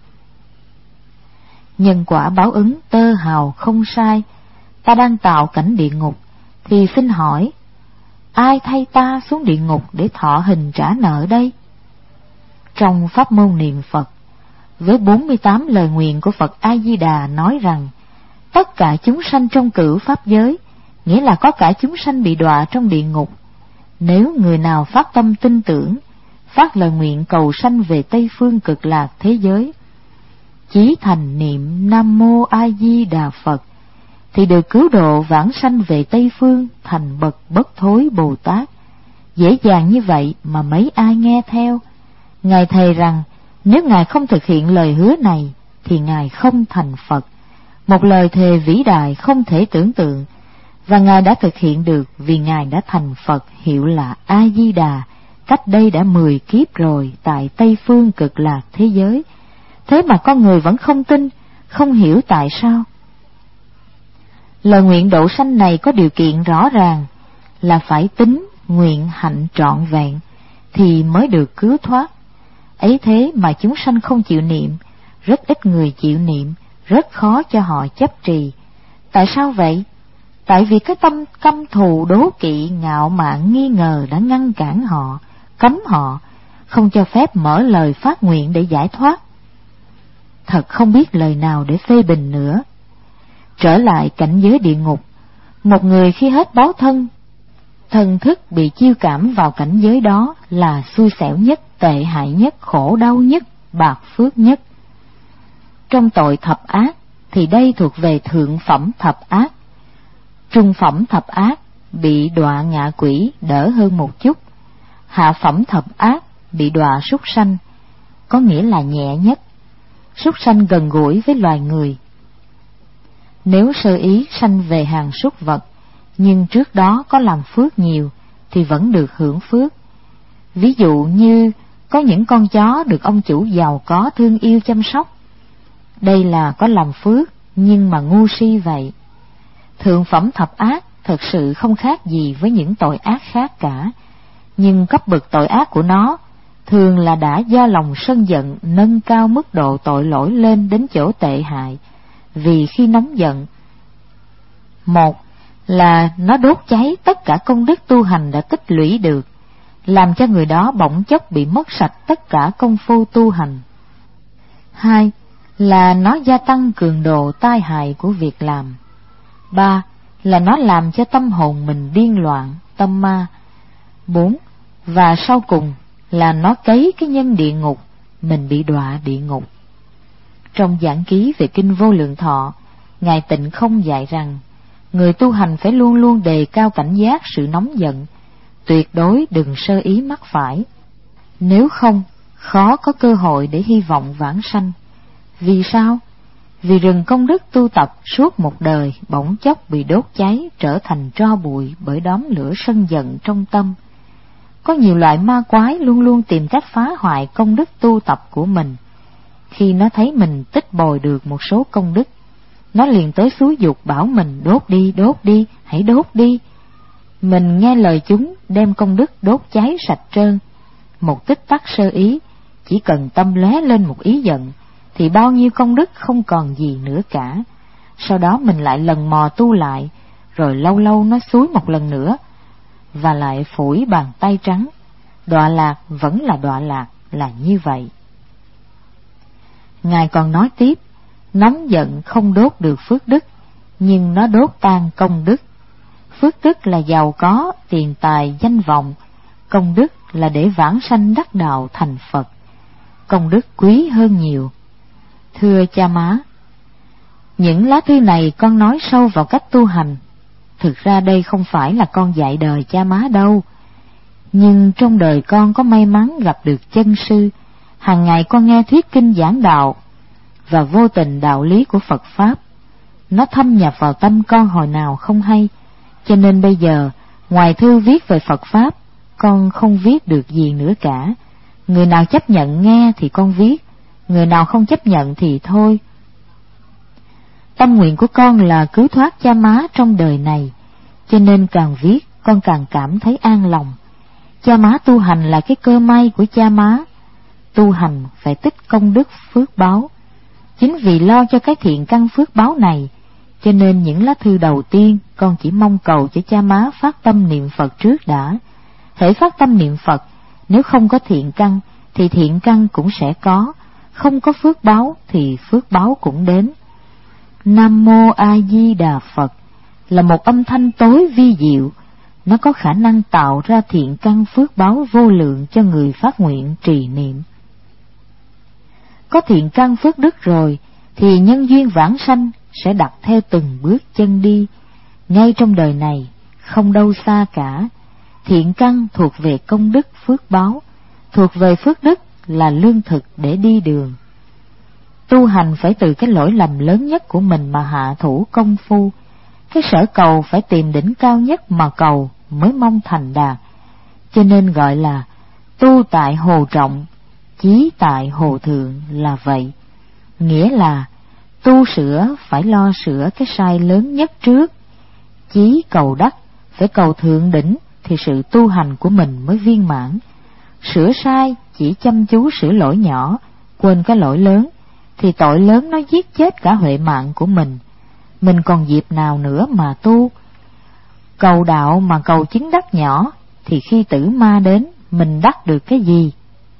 Nhân quả báo ứng tơ hào không sai. Ta đang tạo cảnh địa ngục, thì xin hỏi, ai thay ta xuống địa ngục để thọ hình trả nợ đây? Trong pháp môn niệm Phật, với 48 lời nguyện của Phật A Di Đà nói rằng, tất cả chúng sanh trong cửu pháp giới, nghĩa là có cả chúng sanh bị đọa trong địa ngục. Nếu người nào phát tâm tin tưởng, phát lời nguyện cầu sanh về Tây Phương Cực Lạc thế giới, chí thành niệm Nam Mô A Di Đà Phật, thì được cứu độ vãng sanh về Tây Phương thành bậc bất thối Bồ Tát. Dễ dàng như vậy mà mấy ai nghe theo. Ngài thề rằng, nếu Ngài không thực hiện lời hứa này, thì Ngài không thành Phật. Một lời thề vĩ đại không thể tưởng tượng, và Ngài đã thực hiện được, vì Ngài đã thành Phật hiệu là A Di Đà, cách đây đã 10 kiếp rồi tại Tây Phương Cực Lạc thế giới. Thế mà con người vẫn không tin, không hiểu tại sao. Lời nguyện độ sanh này có điều kiện rõ ràng, là phải tín, nguyện, hạnh trọn vẹn, thì mới được cứu thoát. Ấy thế mà chúng sanh không chịu niệm, rất ít người chịu niệm, rất khó cho họ chấp trì. Tại sao vậy? Tại vì cái tâm căm thù, đố kỵ, ngạo mạn, nghi ngờ đã ngăn cản họ, cấm họ, không cho phép mở lời phát nguyện để giải thoát. Thật không biết lời nào để phê bình nữa. Trở lại cảnh giới địa ngục, một người khi hết báo thân, thần thức bị chiêu cảm vào cảnh giới đó là xui xẻo nhất, tệ hại nhất, khổ đau nhất, bạc phước nhất. Trong tội thập ác thì đây thuộc về thượng phẩm thập ác, trung phẩm thập ác bị đọa ngạ quỷ đỡ hơn một chút. Hạ phẩm thập ác bị đọa súc sanh, có nghĩa là nhẹ nhất. Súc sanh gần gũi với loài người. Nếu sơ ý sanh về hàng súc vật, nhưng trước đó có làm phước nhiều thì vẫn được hưởng phước. Ví dụ như có những con chó được ông chủ giàu có thương yêu chăm sóc. Đây là có làm phước nhưng mà ngu si vậy. Thượng phẩm thập ác thật sự không khác gì với những tội ác khác cả, nhưng cấp bậc tội ác của nó thường là đã do lòng sân giận nâng cao mức độ tội lỗi lên đến chỗ tệ hại. Vì khi nóng giận, một là nó đốt cháy tất cả công đức tu hành đã tích lũy được, làm cho người đó bỗng chốc bị mất sạch tất cả công phu tu hành. Hai là nó gia tăng cường độ tai hại của việc làm. Ba là nó làm cho tâm hồn mình điên loạn, tâm ma. Bốn, và sau cùng là nó cấy cái nhân địa ngục, mình bị đọa địa ngục. Trong giảng ký về Kinh Vô Lượng Thọ, Ngài Tịnh Không dạy rằng, người tu hành phải luôn luôn đề cao cảnh giác sự nóng giận, tuyệt đối đừng sơ ý mắc phải. Nếu không, khó có cơ hội để hy vọng vãng sanh. Vì sao? Vì rừng công đức tu tập suốt một đời bỗng chốc bị đốt cháy trở thành tro bụi bởi đốm lửa sân giận trong tâm. Có nhiều loại ma quái luôn luôn tìm cách phá hoại công đức tu tập của mình. Khi nó thấy mình tích bồi được một số công đức, nó liền tới xúi giục bảo mình đốt đi, hãy đốt đi. Mình nghe lời chúng đem công đức đốt cháy sạch trơn. Một tích tắc sơ ý, chỉ cần tâm lóe lên một ý giận, thì bao nhiêu công đức không còn gì nữa cả. Sau đó mình lại lần mò tu lại, rồi lâu lâu nó xúi một lần nữa, và lại phủi bàn tay trắng. Đọa lạc vẫn là đọa lạc, là như vậy. Ngài còn nói tiếp, nóng giận không đốt được phước đức, nhưng nó đốt tan công đức. Phước đức là giàu có, tiền tài, danh vọng. Công đức là để vãng sanh đắc đạo thành Phật. Công đức quý hơn nhiều. Thưa cha má, những lá thư này con nói sâu vào cách tu hành. Thực ra đây không phải là con dạy đời cha má đâu. Nhưng trong đời con có may mắn gặp được chân sư. Hàng ngày con nghe thuyết kinh giảng đạo, và vô tình đạo lý của Phật Pháp nó thâm nhập vào tâm con hồi nào không hay. Cho nên bây giờ, ngoài thư viết về Phật Pháp, con không viết được gì nữa cả. Người nào chấp nhận nghe thì con viết, người nào không chấp nhận thì thôi. Tâm nguyện của con là cứu thoát cha má trong đời này, cho nên càng viết con càng cảm thấy an lòng. Cha má tu hành là cái cơ may của cha má. Tu hành phải tích công đức phước báo. Chính vì lo cho cái thiện căn phước báo này, cho nên những lá thư đầu tiên con chỉ mong cầu cho cha má phát tâm niệm Phật trước đã. Hễ phát tâm niệm Phật, nếu không có thiện căn thì thiện căn cũng sẽ có, không có phước báo thì phước báo cũng đến. Nam Mô A Di Đà Phật là một âm thanh tối vi diệu, nó có khả năng tạo ra thiện căn phước báo vô lượng cho người phát nguyện trì niệm. Có thiện căn phước đức rồi thì nhân duyên vãng sanh sẽ đặt theo từng bước chân đi, ngay trong đời này, không đâu xa cả. Thiện căn thuộc về công đức phước báo, thuộc về phước đức là lương thực để đi đường. Tu hành phải từ cái lỗi lầm lớn nhất của mình mà hạ thủ công phu. Cái sở cầu phải tìm đỉnh cao nhất mà cầu mới mong thành đạt. Cho nên gọi là tu tại hồ trọng, chí tại hồ thượng là vậy. Nghĩa là tu sửa phải lo sửa cái sai lớn nhất trước. Chí cầu đắc phải cầu thượng đỉnh thì sự tu hành của mình mới viên mãn. Sửa sai chỉ chăm chú sửa lỗi nhỏ, quên cái lỗi lớn, thì tội lớn nó giết chết cả huệ mạng của mình. Mình còn dịp nào nữa mà tu? Cầu đạo mà cầu chứng đắc nhỏ, thì khi tử ma đến, mình đắc được cái gì?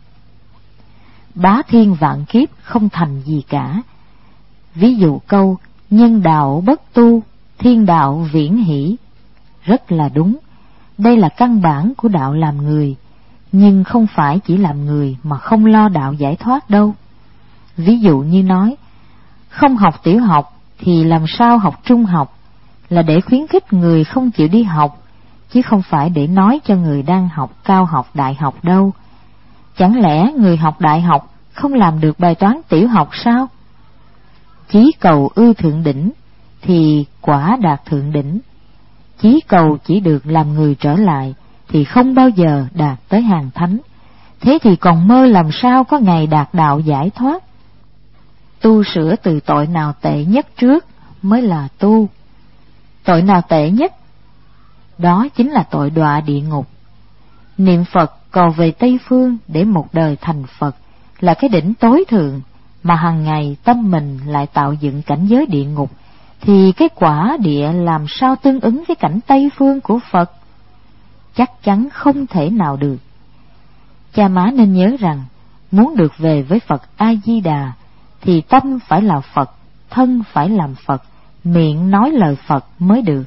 Bá thiên vạn kiếp không thành gì cả. Ví dụ câu nhân đạo bất tu, thiên đạo viễn hỷ, rất là đúng. Đây là căn bản của đạo làm người, nhưng không phải chỉ làm người mà không lo đạo giải thoát đâu. Ví dụ như nói, không học tiểu học thì làm sao học trung học, là để khuyến khích người không chịu đi học, chứ không phải để nói cho người đang học cao học đại học đâu. Chẳng lẽ người học đại học không làm được bài toán tiểu học sao? Chí cầu ư thượng đỉnh thì quả đạt thượng đỉnh. Chí cầu chỉ được làm người trở lại thì không bao giờ đạt tới hàng thánh. Thế thì còn mơ làm sao có ngày đạt đạo giải thoát? Tu sửa từ tội nào tệ nhất trước mới là tu. Tội nào tệ nhất? Đó chính là tội đọa địa ngục. Niệm Phật cầu về Tây Phương để một đời thành Phật là cái đỉnh tối thượng, mà hàng ngày tâm mình lại tạo dựng cảnh giới địa ngục, thì cái quả địa làm sao tương ứng với cảnh Tây Phương của Phật? Chắc chắn không thể nào được. Cha má nên nhớ rằng, muốn được về với Phật A-di-đà thì tâm phải là Phật, thân phải làm Phật, miệng nói lời Phật mới được.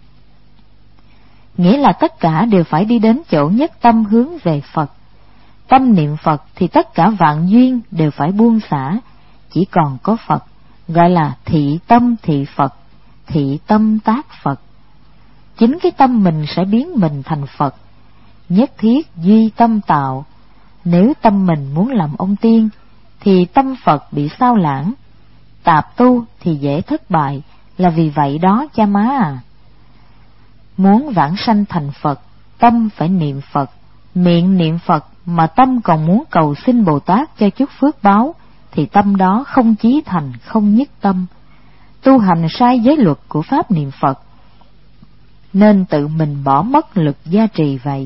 Nghĩa là tất cả đều phải đi đến chỗ nhất tâm hướng về Phật. Tâm niệm Phật thì tất cả vạn duyên đều phải buông xả, chỉ còn có Phật, gọi là thị tâm thị Phật, thị tâm tác Phật. Chính cái tâm mình sẽ biến mình thành Phật. Nhất thiết duy tâm tạo. Nếu tâm mình muốn làm ông tiên thì tâm Phật bị sao lãng. Tạp tu thì dễ thất bại, là vì vậy đó cha má à. Muốn vãng sanh thành Phật, tâm phải niệm Phật, miệng niệm Phật mà tâm còn muốn cầu xin Bồ Tát cho chút phước báo, thì tâm đó không chí thành, không nhất tâm. Tu hành sai giới luật của pháp niệm Phật, nên tự mình bỏ mất lực gia trì vậy.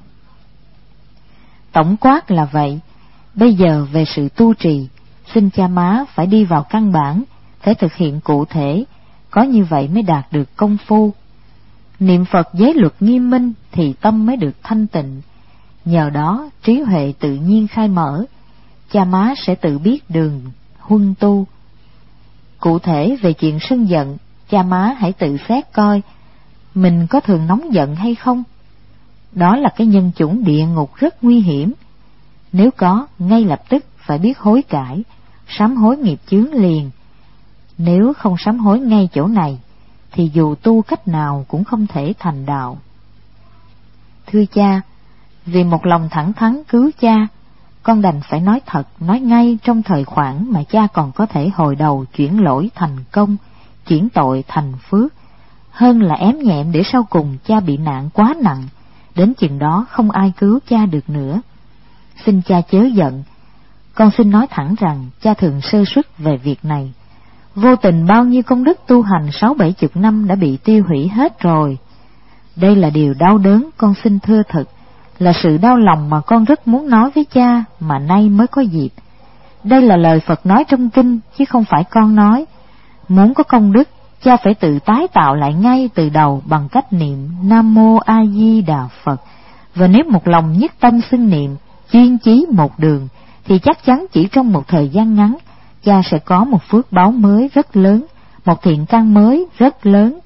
Tổng quát là vậy. Bây giờ về sự tu trì, xin cha má phải đi vào căn bản, phải thực hiện cụ thể, có như vậy mới đạt được công phu. Niệm Phật giới luật nghiêm minh thì tâm mới được thanh tịnh, nhờ đó trí huệ tự nhiên khai mở, cha má sẽ tự biết đường huân tu. Cụ thể về chuyện sân giận, cha má hãy tự xét coi mình có thường nóng giận hay không. Đó là cái nhân chủng địa ngục rất nguy hiểm. Nếu có, ngay lập tức phải biết hối cải, sám hối nghiệp chướng liền. Nếu không sám hối ngay chỗ này thì dù tu cách nào cũng không thể thành đạo. Thưa cha, vì một lòng thẳng thắn cứu cha, con đành phải nói thật, nói ngay trong thời khoảng mà cha còn có thể hồi đầu chuyển lỗi thành công, chuyển tội thành phước, hơn là ém nhẹm để sau cùng cha bị nạn quá nặng, đến chừng đó không ai cứu cha được nữa. Xin cha chớ giận, con xin nói thẳng rằng cha thường sơ suất về việc này. Vô tình bao nhiêu công đức tu hành 60-70 năm đã bị tiêu hủy hết rồi. Đây là điều đau đớn, con xin thưa thật, là sự đau lòng mà con rất muốn nói với cha mà nay mới có dịp. Đây là lời Phật nói trong kinh chứ không phải con nói. Muốn có công đức, cha phải tự tái tạo lại ngay từ đầu bằng cách niệm Nam Mô A Di Đà Phật. Và nếu một lòng nhất tâm xưng niệm, chuyên chí một đường, thì chắc chắn chỉ trong một thời gian ngắn, cha sẽ có một phước báo mới rất lớn, một thiện căn mới rất lớn.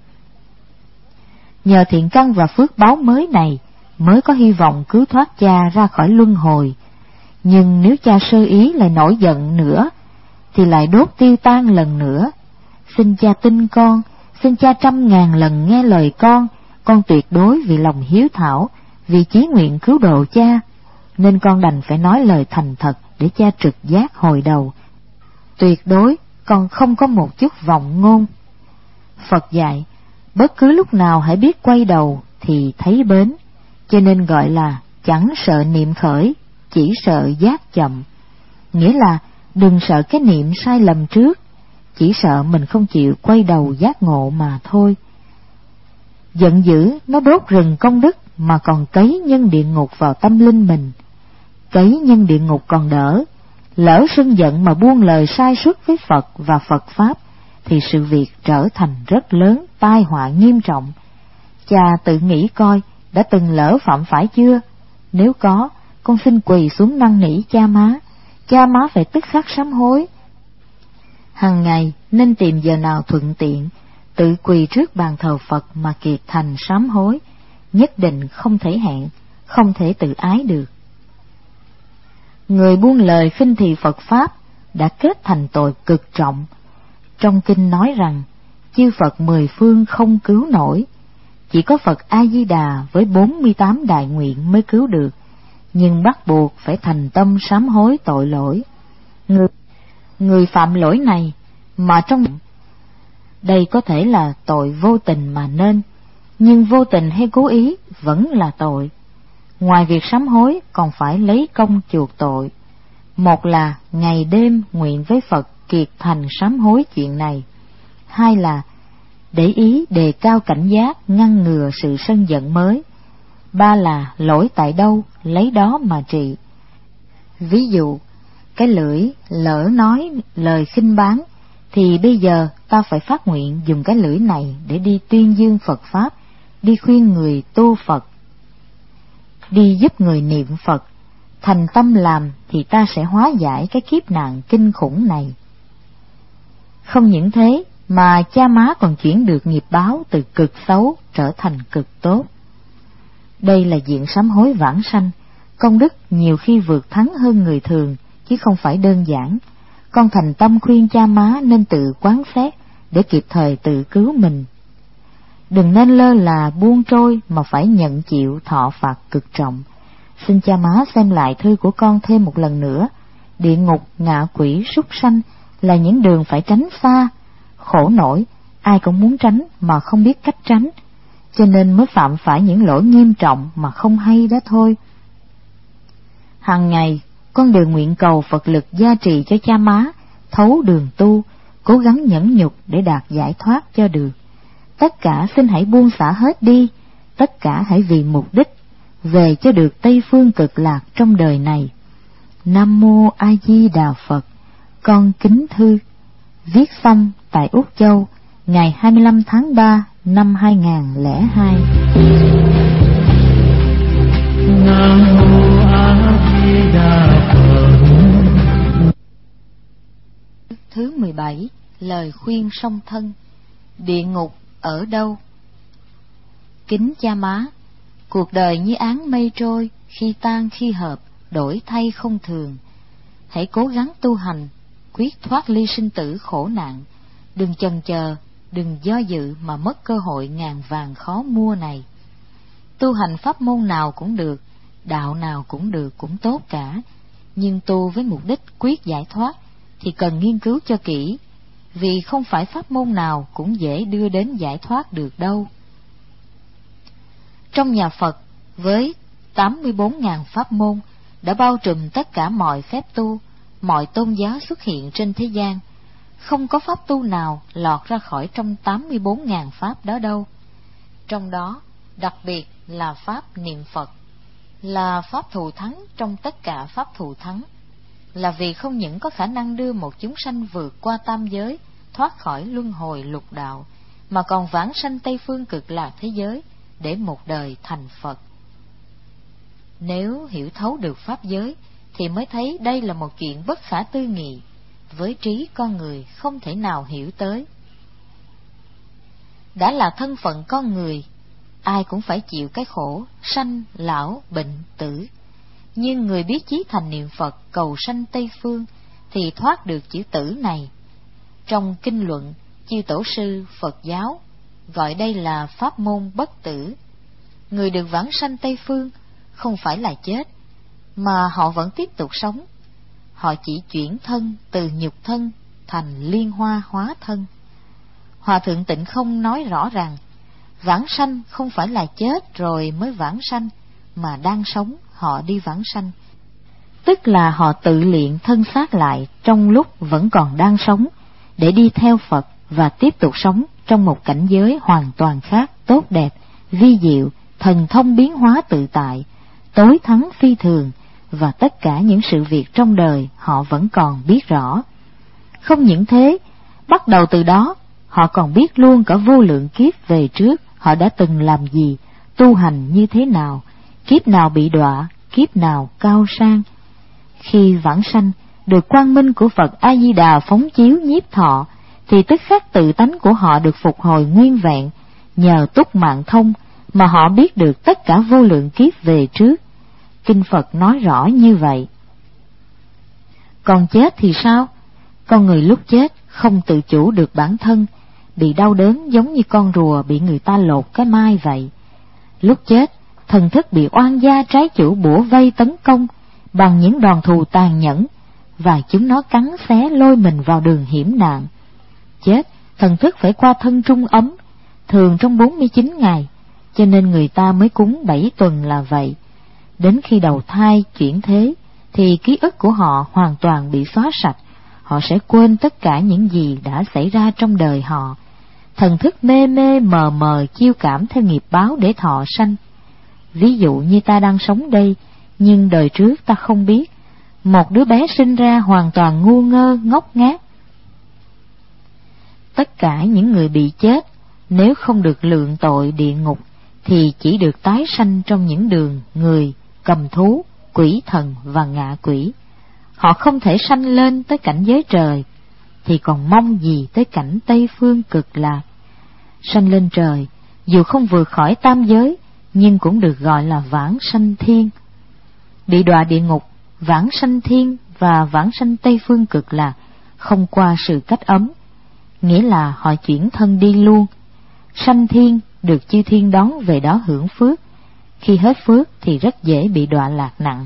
Nhờ thiện căn và phước báo mới này mới có hy vọng cứu thoát cha ra khỏi luân hồi. Nhưng nếu cha sơ ý lại nổi giận nữa thì lại đốt tiêu tan lần nữa. Xin cha tin con, xin cha 100.000 lần nghe lời con tuyệt đối vì lòng hiếu thảo, vì chí nguyện cứu độ cha, nên con đành phải nói lời thành thật để cha trực giác hồi đầu. Tuyệt đối con không có một chút vọng ngôn. Phật dạy, bất cứ lúc nào hãy biết quay đầu thì thấy bến, cho nên gọi là chẳng sợ niệm khởi, chỉ sợ giác chậm. Nghĩa là đừng sợ cái niệm sai lầm trước, chỉ sợ mình không chịu quay đầu giác ngộ mà thôi. Giận dữ nó đốt rừng công đức mà còn cấy nhân địa ngục vào tâm linh mình. Cấy nhân địa ngục còn đỡ, lỡ sân giận mà buông lời sai suất với Phật và Phật Pháp thì sự việc trở thành rất lớn, tai họa nghiêm trọng. Cha tự nghĩ coi đã từng lỡ phạm phải chưa? Nếu có, con xin quỳ xuống năn nỉ cha má phải tức khắc sám hối. Hằng ngày nên tìm giờ nào thuận tiện, tự quỳ trước bàn thờ Phật mà kiệt thành sám hối, nhất định không thể hẹn, không thể tự ái được. Người buông lời khinh thị Phật Pháp đã kết thành tội cực trọng. Trong kinh nói rằng chư Phật 10 phương không cứu nổi, chỉ có Phật A Di Đà với 48 đại nguyện mới cứu được, nhưng bắt buộc phải thành tâm sám hối tội lỗi. Người phạm lỗi này mà trong đây có thể là tội vô tình mà nên, nhưng vô tình hay cố ý vẫn là tội. Ngoài việc sám hối còn phải lấy công chuộc tội. Một là ngày đêm nguyện với Phật kiệt thành sám hối chuyện này. Hai là để ý đề cao cảnh giác ngăn ngừa sự sân giận mới. Ba là lỗi tại đâu lấy đó mà trị. Ví dụ, cái lưỡi lỡ nói lời khinh báng, thì bây giờ ta phải phát nguyện dùng cái lưỡi này để đi tuyên dương Phật Pháp, đi khuyên người tu Phật, đi giúp người niệm Phật. Thành tâm làm thì ta sẽ hóa giải cái kiếp nạn kinh khủng này. Không những thế mà cha má còn chuyển được nghiệp báo từ cực xấu trở thành cực tốt. Đây là diện sám hối vãng sanh, công đức nhiều khi vượt thắng hơn người thường, chứ không phải đơn giản. Con thành tâm khuyên cha má nên tự quán xét để kịp thời tự cứu mình. Đừng nên lơ là buông trôi mà phải nhận chịu thọ phạt cực trọng. Xin cha má xem lại thư của con thêm một lần nữa. Địa ngục, ngạ quỷ, súc sanh là những đường phải tránh xa. Khổ nổi, ai cũng muốn tránh mà không biết cách tránh, cho nên mới phạm phải những lỗi nghiêm trọng mà không hay đó thôi. Hàng ngày, con đều nguyện cầu Phật lực gia trì cho cha má, thấu đường tu, cố gắng nhẫn nhục để đạt giải thoát cho được. Tất cả xin hãy buông xả hết đi, tất cả hãy vì mục đích về cho được Tây Phương Cực Lạc trong đời này. Nam Mô A Di Đà Phật. Con kính thư. Viết xong tại Úc Châu ngày 25 tháng 3 năm 2002. Nam Mô A Di Đà Phật. Thứ 17. Lời khuyên song thân. Địa ngục ở đâu? Kính cha má, cuộc đời như áng mây trôi, khi tan khi hợp, đổi thay không thường. Hãy cố gắng tu hành, quyết thoát ly sinh tử khổ nạn. Đừng chần chờ, đừng do dự mà mất cơ hội ngàn vàng khó mua này. Tu hành pháp môn nào cũng được, đạo nào cũng được, cũng tốt cả. Nhưng tu với mục đích quyết giải thoát thì cần nghiên cứu cho kỹ, vì không phải pháp môn nào cũng dễ đưa đến giải thoát được đâu. Trong nhà Phật, với 84.000 pháp môn, đã bao trùm tất cả mọi phép tu, mọi tôn giáo xuất hiện trên thế gian. Không có pháp tu nào lọt ra khỏi trong 84.000 pháp đó đâu. Trong đó, đặc biệt là pháp niệm Phật, là pháp thù thắng trong tất cả pháp thù thắng, là vì không những có khả năng đưa một chúng sanh vượt qua tam giới, thoát khỏi luân hồi lục đạo, mà còn vãng sanh Tây Phương Cực Lạc thế giới để một đời thành Phật. Nếu hiểu thấu được pháp giới thì mới thấy đây là một chuyện bất khả tư nghị, với trí con người không thể nào hiểu tới. Đã là thân phận con người, ai cũng phải chịu cái khổ sanh lão bệnh tử, nhưng người biết chí thành niệm Phật cầu sanh Tây Phương thì thoát được chữ tử này. Trong kinh luận, chư tổ sư Phật giáo gọi đây là pháp môn bất tử. Người được vãng sanh Tây Phương không phải là chết, mà họ vẫn tiếp tục sống. Họ chỉ chuyển thân từ nhục thân thành liên hoa hóa thân. Hòa thượng Tịnh Không nói rõ rằng vãng sanh không phải là chết rồi mới vãng sanh, mà đang sống họ đi vãng sanh, tức là họ tự luyện thân xác lại trong lúc vẫn còn đang sống, để đi theo Phật và tiếp tục sống trong một cảnh giới hoàn toàn khác, tốt đẹp, vi diệu, thần thông biến hóa tự tại, tối thắng phi thường, và tất cả những sự việc trong đời họ vẫn còn biết rõ. Không những thế, bắt đầu từ đó, họ còn biết luôn cả vô lượng kiếp về trước họ đã từng làm gì, tu hành như thế nào, kiếp nào bị đọa, kiếp nào cao sang. Khi vãng sanh, được quang minh của Phật A Di Đà phóng chiếu nhiếp thọ, thì tức khắc tự tánh của họ được phục hồi nguyên vẹn, nhờ túc mạng thông mà họ biết được tất cả vô lượng kiếp về trước. Kinh Phật nói rõ như vậy. Còn chết thì sao? Con người lúc chết không tự chủ được bản thân, bị đau đớn giống như con rùa bị người ta lột cái mai vậy. Lúc chết, thần thức bị oan gia trái chủ bủa vây tấn công bằng những đòn thù tàn nhẫn, và chúng nó cắn xé lôi mình vào đường hiểm nạn. Chết, thần thức phải qua thân trung ấm, thường trong 49 ngày, cho nên người ta mới cúng 7 tuần là vậy. Đến khi đầu thai chuyển thế, thì ký ức của họ hoàn toàn bị xóa sạch, họ sẽ quên tất cả những gì đã xảy ra trong đời họ. Thần thức mê mê mờ mờ chiêu cảm theo nghiệp báo để thọ sanh. Ví dụ như ta đang sống đây, nhưng đời trước ta không biết. Một đứa bé sinh ra hoàn toàn ngu ngơ, ngốc nghếch. Tất cả những người bị chết, nếu không được lượng tội địa ngục, thì chỉ được tái sanh trong những đường người, cầm thú, quỷ thần và ngạ quỷ. Họ không thể sanh lên tới cảnh giới trời, thì còn mong gì tới cảnh Tây Phương Cực Lạc. Sanh lên trời, dù không vượt khỏi tam giới, nhưng cũng được gọi là vãng sanh thiên. Bị đọa địa ngục, vãng sanh thiên và vãng sanh Tây Phương Cực Lạc không qua sự cách ấm, nghĩa là họ chuyển thân đi luôn. Sanh thiên được chư thiên đón về đó hưởng phước, khi hết phước thì rất dễ bị đọa lạc nặng.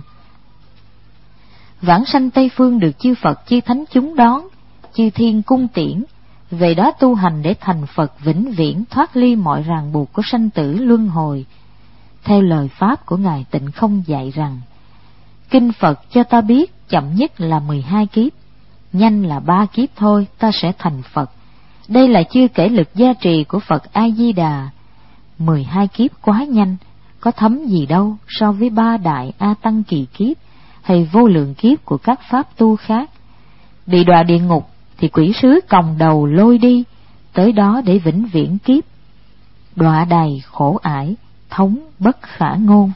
Vãng sanh Tây Phương được chư Phật chư Thánh chúng đón, chư thiên cung tiễn, về đó tu hành để thành Phật vĩnh viễn, thoát ly mọi ràng buộc của sanh tử luân hồi. Theo lời Pháp của Ngài Tịnh Không dạy rằng, Kinh Phật cho ta biết chậm nhất là 12 kiếp, nhanh là 3 kiếp thôi ta sẽ thành Phật. Đây là chưa kể lực gia trì của Phật A-di-đà. 12 kiếp quá nhanh, có thấm gì đâu so với 3 đại A Tăng kỳ kiếp hay vô lượng kiếp của các pháp tu khác. Bị đọa địa ngục thì quỷ sứ còng đầu lôi đi, tới đó để vĩnh viễn kiếp. Đọa đầy khổ ải, thống bất khả ngôn.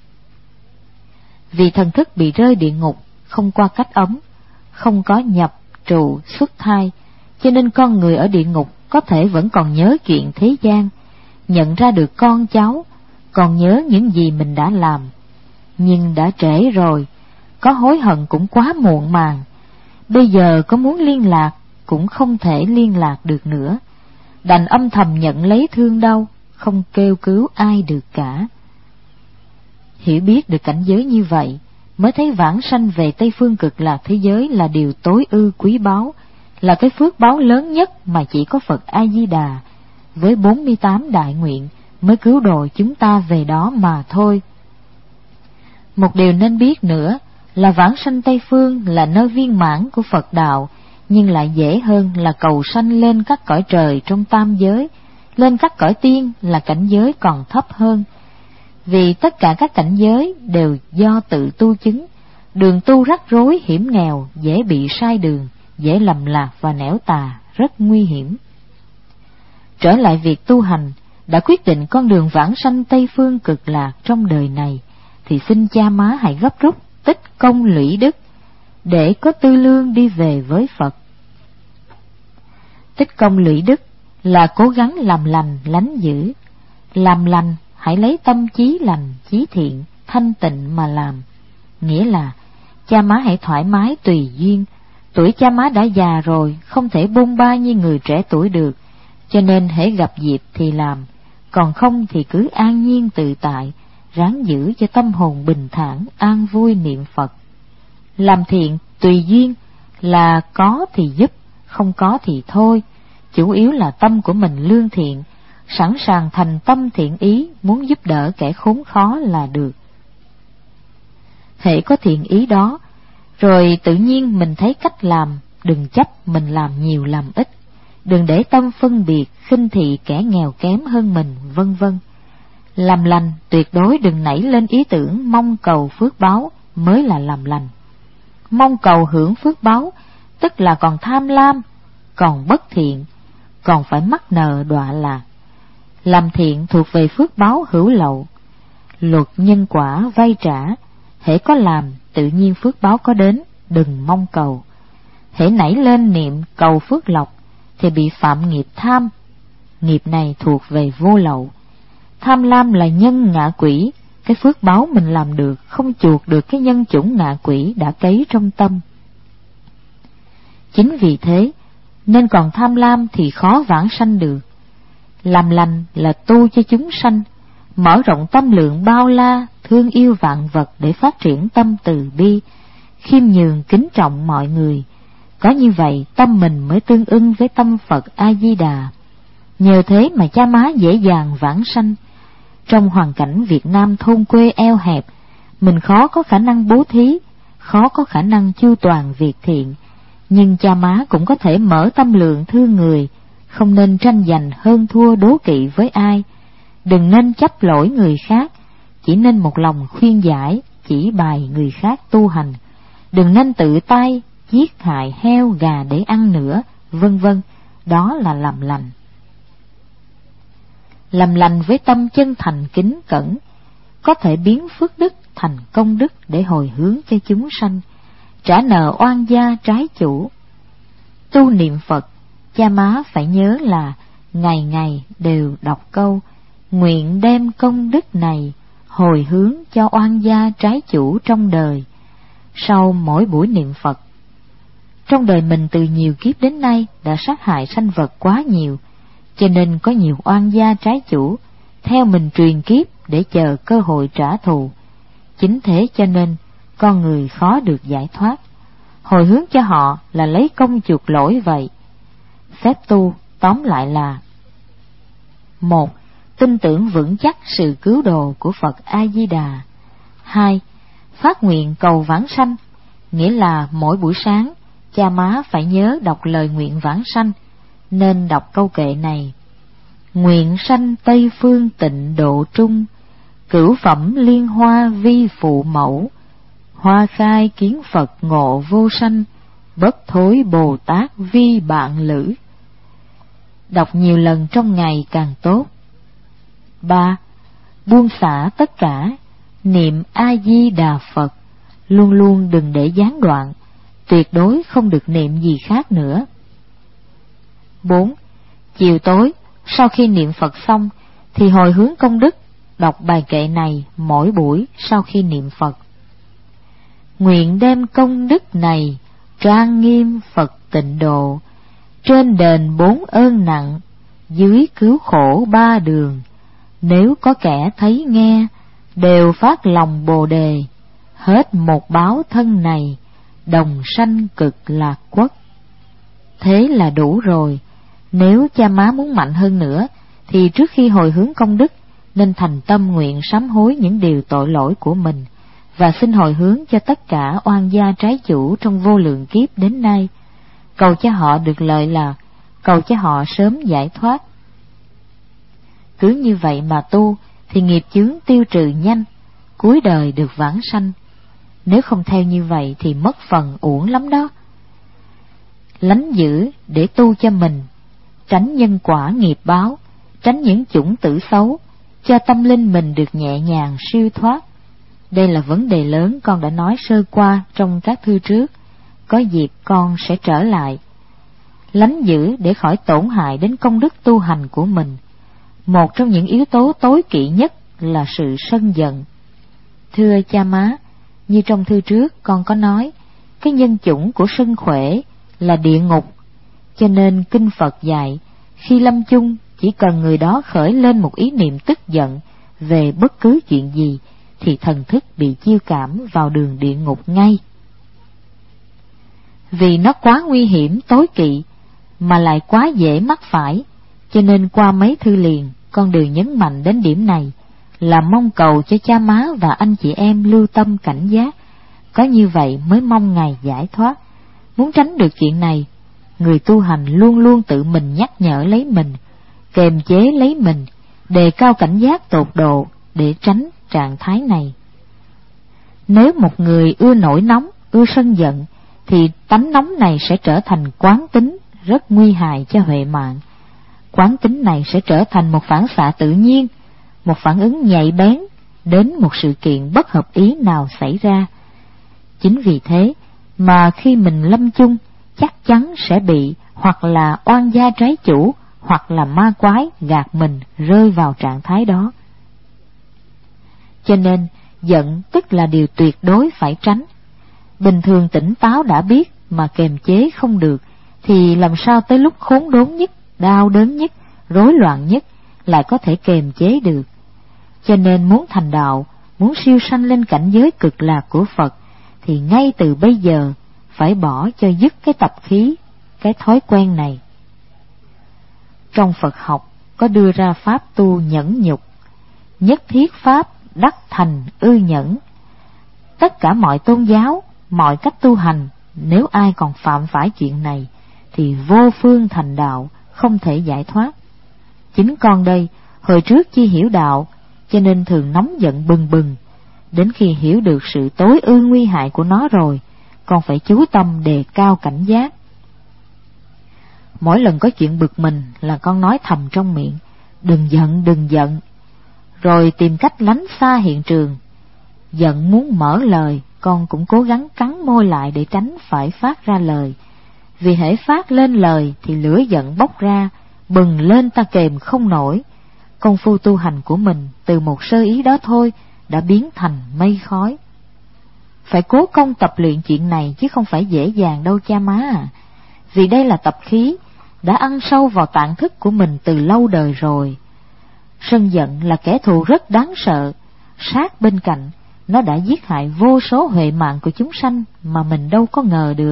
Vì thần thức bị rơi địa ngục không qua cách ấm, không có nhập, trụ, xuất thai, cho nên con người ở địa ngục có thể vẫn còn nhớ chuyện thế gian, nhận ra được con cháu, còn nhớ những gì mình đã làm. Nhưng đã trễ rồi, có hối hận cũng quá muộn màng. Bây giờ có muốn liên lạc cũng không thể liên lạc được nữa, đành âm thầm nhận lấy thương đau, không kêu cứu ai được cả. Hiểu biết được cảnh giới như vậy, mới thấy vãng sanh về Tây Phương Cực Lạc thế giới là điều tối ư quý báu, là cái phước báu lớn nhất mà chỉ có Phật A-di-đà với 48 đại nguyện mới cứu độ chúng ta về đó mà thôi. Một điều nên biết nữa là vãng sanh Tây Phương là nơi viên mãn của Phật đạo, nhưng lại dễ hơn là cầu sanh lên các cõi trời trong tam giới, lên các cõi tiên là cảnh giới còn thấp hơn. Vì tất cả các cảnh giới đều do tự tu chứng, đường tu rắc rối hiểm nghèo, dễ bị sai đường, dễ lầm lạc và nẻo tà, rất nguy hiểm. Trở lại việc tu hành, đã quyết định con đường vãng sanh Tây Phương Cực Lạc trong đời này, thì xin cha má hãy gấp rút tích công lũy đức, để có tư lương đi về với Phật. Tích công lũy đức là cố gắng làm lành lánh dữ. Làm lành hãy lấy tâm chí lành, chí thiện, thanh tịnh mà làm. Nghĩa là cha má hãy thoải mái tùy duyên. Tuổi cha má đã già rồi, không thể bôn ba như người trẻ tuổi được, cho nên hễ gặp dịp thì làm, còn không thì cứ an nhiên tự tại, ráng giữ cho tâm hồn bình thản, an vui niệm Phật. Làm thiện tùy duyên là có thì giúp, không có thì thôi, chủ yếu là tâm của mình lương thiện, sẵn sàng thành tâm thiện ý, muốn giúp đỡ kẻ khốn khó là được. Hễ có thiện ý đó, rồi tự nhiên mình thấy cách làm, đừng chấp mình làm nhiều làm ít, đừng để tâm phân biệt, khinh thị kẻ nghèo kém hơn mình, vân vân. Làm lành tuyệt đối đừng nảy lên ý tưởng mong cầu phước báo mới là làm lành. Mong cầu hưởng phước báo tức là còn tham lam, còn bất thiện, còn phải mắc nợ đọa lạc. Làm thiện thuộc về phước báo hữu lậu, luật nhân quả vay trả, hễ có làm tự nhiên phước báo có đến, đừng mong cầu. Hễ nảy lên niệm cầu phước lộc thì bị phạm nghiệp tham, nghiệp này thuộc về vô lậu. Tham lam là nhân ngạ quỷ, cái phước báo mình làm được không chuộc được cái nhân chủng ngạ quỷ đã cấy trong tâm. Chính vì thế nên còn tham lam thì khó vãng sanh được. Làm lành là tu cho chúng sanh, mở rộng tâm lượng bao la, thương yêu vạn vật để phát triển tâm từ bi, khiêm nhường kính trọng mọi người. Có như vậy tâm mình mới tương ưng với tâm Phật A Di Đà. Nhờ thế mà cha má dễ dàng vãng sanh. Trong hoàn cảnh Việt Nam thôn quê eo hẹp, mình khó có khả năng bố thí, khó có khả năng chu toàn việc thiện, nhưng cha má cũng có thể mở tâm lượng thương người, không nên tranh giành hơn thua đố kỵ với ai, đừng nên chấp lỗi người khác, chỉ nên một lòng khuyên giải, chỉ bài người khác tu hành, đừng nên tự tay giết hại heo gà để ăn nữa, vân vân. Đó là làm lành. Làm lành với tâm chân thành kính cẩn, có thể biến phước đức thành công đức để hồi hướng cho chúng sanh, trả nợ oan gia trái chủ. Tu niệm Phật, cha má phải nhớ là ngày ngày đều đọc câu nguyện đem công đức này hồi hướng cho oan gia trái chủ trong đời. Sau mỗi buổi niệm Phật, trong đời mình từ nhiều kiếp đến nay đã sát hại sanh vật quá nhiều, cho nên có nhiều oan gia trái chủ theo mình truyền kiếp để chờ cơ hội trả thù. Chính thế cho nên con người khó được giải thoát. Hồi hướng cho họ là lấy công chuộc lỗi vậy. Phép tu tóm lại là: 1. Tin tưởng vững chắc sự cứu độ của Phật A Di Đà. 2. Phát nguyện cầu vãng sanh, nghĩa là mỗi buổi sáng cha má phải nhớ đọc lời nguyện vãng sanh, nên đọc câu kệ này: nguyện sanh Tây phương tịnh độ trung, cửu phẩm liên hoa vi phụ mẫu, hoa khai kiến Phật ngộ vô sanh, bất thối Bồ Tát vi bạn lữ. Đọc nhiều lần trong ngày càng tốt. 3. Buông xả tất cả, niệm A Di Đà Phật, luôn luôn đừng để gián đoạn, tuyệt đối không được niệm gì khác nữa. 4. Chiều tối sau khi niệm Phật xong thì hồi hướng công đức, đọc bài kệ này mỗi buổi sau khi niệm Phật. Nguyện đem công đức này trang nghiêm Phật tịnh độ, trên đền 4 ơn nặng, dưới cứu khổ 3 đường. Nếu có kẻ thấy nghe, đều phát lòng Bồ đề, hết một báo thân này, đồng sanh cực lạc quốc. Thế là đủ rồi. Nếu cha má muốn mạnh hơn nữa, thì trước khi hồi hướng công đức, nên thành tâm nguyện sám hối những điều tội lỗi của mình, và xin hồi hướng cho tất cả oan gia trái chủ trong vô lượng kiếp đến nay, cầu cho họ được lợi lạc, cầu cho họ sớm giải thoát. Cứ như vậy mà tu, thì nghiệp chướng tiêu trừ nhanh, cuối đời được vãng sanh. Nếu không theo như vậy thì mất phần uổng lắm đó. Lánh giữ để tu cho mình, tránh nhân quả nghiệp báo, tránh những chủng tử xấu, cho tâm linh mình được nhẹ nhàng siêu thoát. Đây là vấn đề lớn con đã nói sơ qua trong các thư trước, có dịp con sẽ trở lại. Lánh giữ để khỏi tổn hại đến công đức tu hành của mình. Một trong những yếu tố tối kỵ nhất là sự sân giận. Thưa cha má, như trong thư trước con có nói, cái nhân chủng của sân khỏe là địa ngục, cho nên kinh Phật dạy, khi lâm chung chỉ cần người đó khởi lên một ý niệm tức giận về bất cứ chuyện gì, thì thần thức bị chiêu cảm vào đường địa ngục ngay. Vì nó quá nguy hiểm tối kỵ, mà lại quá dễ mắc phải, cho nên qua mấy thư liền con đều nhấn mạnh đến điểm này, là mong cầu cho cha má và anh chị em lưu tâm cảnh giác. Có như vậy mới mong ngày giải thoát. Muốn tránh được chuyện này, người tu hành luôn luôn tự mình nhắc nhở lấy mình, kềm chế lấy mình, đề cao cảnh giác tột độ để tránh trạng thái này. Nếu một người ưa nổi nóng, ưa sân giận, thì tánh nóng này sẽ trở thành quán tính, rất nguy hại cho huệ mạng. Quán tính này sẽ trở thành một phản xạ tự nhiên, một phản ứng nhạy bén đến một sự kiện bất hợp ý nào xảy ra. Chính vì thế mà khi mình lâm chung, chắc chắn sẽ bị hoặc là oan gia trái chủ, hoặc là ma quái gạt mình rơi vào trạng thái đó. Cho nên giận tức là điều tuyệt đối phải tránh. Bình thường tỉnh táo đã biết mà kềm chế không được, thì làm sao tới lúc khốn đốn nhất, đau đớn nhất, rối loạn nhất lại có thể kềm chế được. Cho nên muốn thành đạo, muốn siêu sanh lên cảnh giới cực lạc của Phật, thì ngay từ bây giờ phải bỏ cho dứt cái tập khí, cái thói quen này. Trong Phật học có đưa ra pháp tu nhẫn nhục, nhất thiết pháp đắc thành ư nhẫn. Tất cả mọi tôn giáo, mọi cách tu hành, nếu ai còn phạm phải chuyện này thì vô phương thành đạo, không thể giải thoát. Chính con đây, hồi trước chi hiểu đạo, cho nên thường nóng giận bừng bừng. Đến khi hiểu được sự tối ư nguy hại của nó rồi, con phải chú tâm đề cao cảnh giác. Mỗi lần có chuyện bực mình là con nói thầm trong miệng, đừng giận, đừng giận, rồi tìm cách lánh xa hiện trường. Giận muốn mở lời, con cũng cố gắng cắn môi lại để tránh phải phát ra lời. Vì hễ phát lên lời thì lửa giận bốc ra, bừng lên ta kềm không nổi. Công phu tu hành của mình từ một sơ ý đó thôi đã biến thành mây khói. Phải cố công tập luyện chuyện này chứ không phải dễ dàng đâu cha má à. Vì đây là tập khí đã ăn sâu vào tạng thức của mình từ lâu đời rồi. Sân giận là kẻ thù rất đáng sợ, sát bên cạnh nó đã giết hại vô số huệ mạng của chúng sanh mà mình đâu có ngờ được.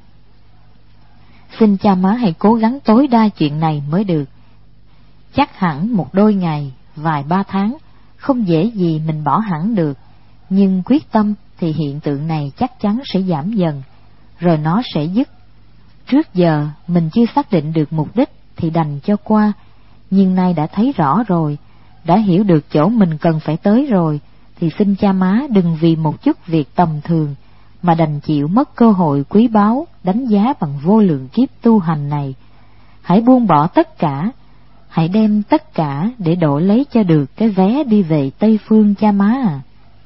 Xin cha má hãy cố gắng tối đa chuyện này mới được. Chắc hẳn một đôi ngày, vài ba tháng, không dễ gì mình bỏ hẳn được, nhưng quyết tâm thì hiện tượng này chắc chắn sẽ giảm dần, rồi nó sẽ dứt. Trước giờ mình chưa xác định được mục đích thì đành cho qua, nhưng nay đã thấy rõ rồi, đã hiểu được chỗ mình cần phải tới rồi, thì xin cha má đừng vì một chút việc tầm thường mà đành chịu mất cơ hội quý báu đánh giá bằng vô lượng kiếp tu hành này. Hãy buông bỏ tất cả, hãy đem tất cả để đổi lấy cho được cái vé đi về Tây Phương cha má à.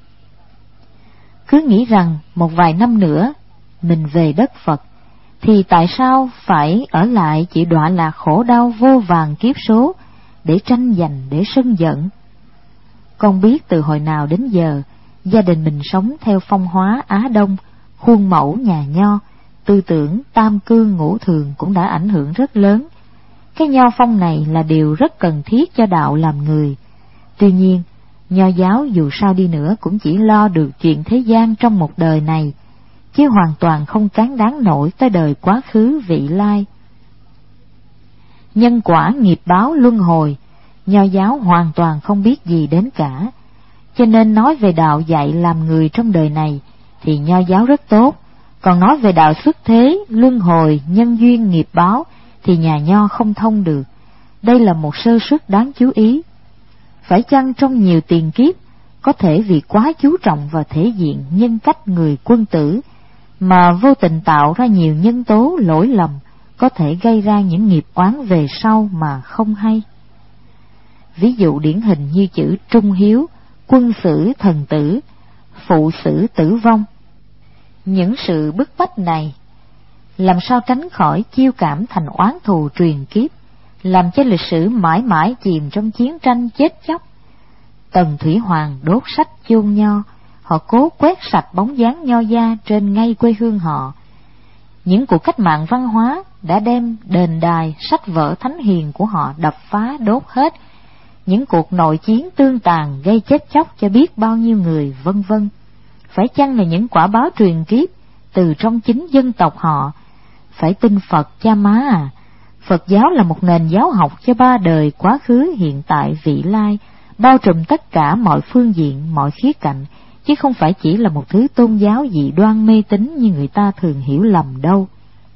Cứ nghĩ rằng một vài năm nữa mình về đất Phật, thì tại sao phải ở lại chỉ đọa lạc khổ đau vô vàn kiếp số để tranh giành, để sân giận? Con biết từ hồi nào đến giờ, gia đình mình sống theo phong hóa Á Đông, khuôn mẫu nhà nho, tư tưởng tam cư ngũ thường cũng đã ảnh hưởng rất lớn. Cái nho phong này là điều rất cần thiết cho đạo làm người. Tuy nhiên, nho giáo dù sao đi nữa cũng chỉ lo được chuyện thế gian trong một đời này, chứ hoàn toàn không cán đáng nổi tới đời quá khứ vị lai. Nhân quả nghiệp báo luân hồi, nho giáo hoàn toàn không biết gì đến cả. Cho nên nói về đạo dạy làm người trong đời này thì nho giáo rất tốt, còn nói về đạo xuất thế, luân hồi, nhân duyên nghiệp báo thì nhà nho không thông được. Đây là một sơ suất đáng chú ý. Phải chăng trong nhiều tiền kiếp, có thể vì quá chú trọng vào thể diện nhân cách người quân tử mà vô tình tạo ra nhiều nhân tố lỗi lầm, có thể gây ra những nghiệp oán về sau mà không hay. Ví dụ điển hình như chữ trung hiếu, quân sử thần tử, phụ sử tử vong. Những sự bức bách này làm sao tránh khỏi chiêu cảm thành oán thù truyền kiếp, làm cho lịch sử mãi mãi chìm trong chiến tranh chết chóc. Tần Thủy Hoàng đốt sách chôn nho, họ cố quét sạch bóng dáng nho gia trên ngay quê hương họ. Những cuộc cách mạng văn hóa đã đem đền đài, sách vở thánh hiền của họ đập phá đốt hết. Những cuộc nội chiến tương tàn gây chết chóc cho biết bao nhiêu người, vân vân. Phải chăng là những quả báo truyền kiếp từ trong chính dân tộc họ? Phải tin Phật cha má à. Phật giáo là một nền giáo học cho ba đời quá khứ, hiện tại, vị lai, bao trùm tất cả mọi phương diện, mọi khía cạnh, chứ không phải chỉ là một thứ tôn giáo dị đoan mê tín như người ta thường hiểu lầm đâu.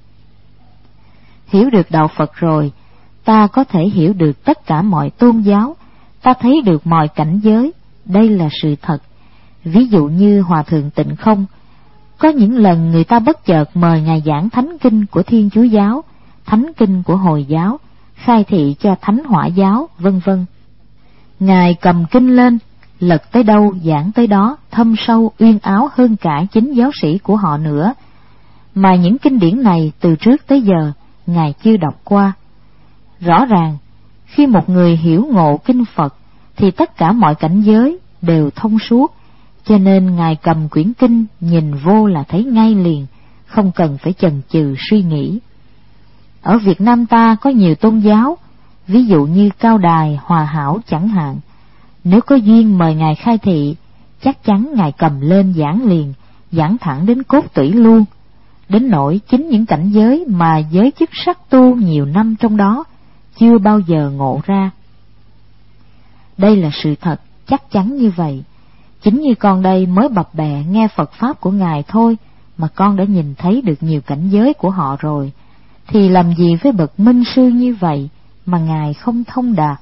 Hiểu được đạo Phật rồi, ta có thể hiểu được tất cả mọi tôn giáo, ta thấy được mọi cảnh giới, đây là sự thật. Ví dụ như Hòa Thượng Tịnh Không, có những lần người ta bất chợt mời Ngài giảng thánh kinh của Thiên Chúa giáo, thánh kinh của Hồi giáo, khai thị cho Thánh Hỏa giáo, vân vân. Ngài cầm kinh lên, lật tới đâu giảng tới đó, thâm sâu uyên áo hơn cả chính giáo sĩ của họ nữa. Mà những kinh điển này từ trước tới giờ Ngài chưa đọc qua. Rõ ràng, khi một người hiểu ngộ kinh Phật thì tất cả mọi cảnh giới đều thông suốt, cho nên Ngài cầm quyển kinh nhìn vô là thấy ngay liền, không cần phải chần chừ suy nghĩ. Ở Việt Nam ta có nhiều tôn giáo, ví dụ như Cao Đài, Hòa Hảo chẳng hạn. Nếu có duyên mời Ngài khai thị, chắc chắn Ngài cầm lên giảng liền, giảng thẳng đến cốt tủy luôn, đến nỗi chính những cảnh giới mà giới chức sắc tu nhiều năm trong đó chưa bao giờ ngộ ra. Đây là sự thật, chắc chắn như vậy. Chính như con đây mới bập bẹ nghe Phật Pháp của Ngài thôi mà con đã nhìn thấy được nhiều cảnh giới của họ rồi, thì làm gì với bậc minh sư như vậy mà Ngài không thông đạt.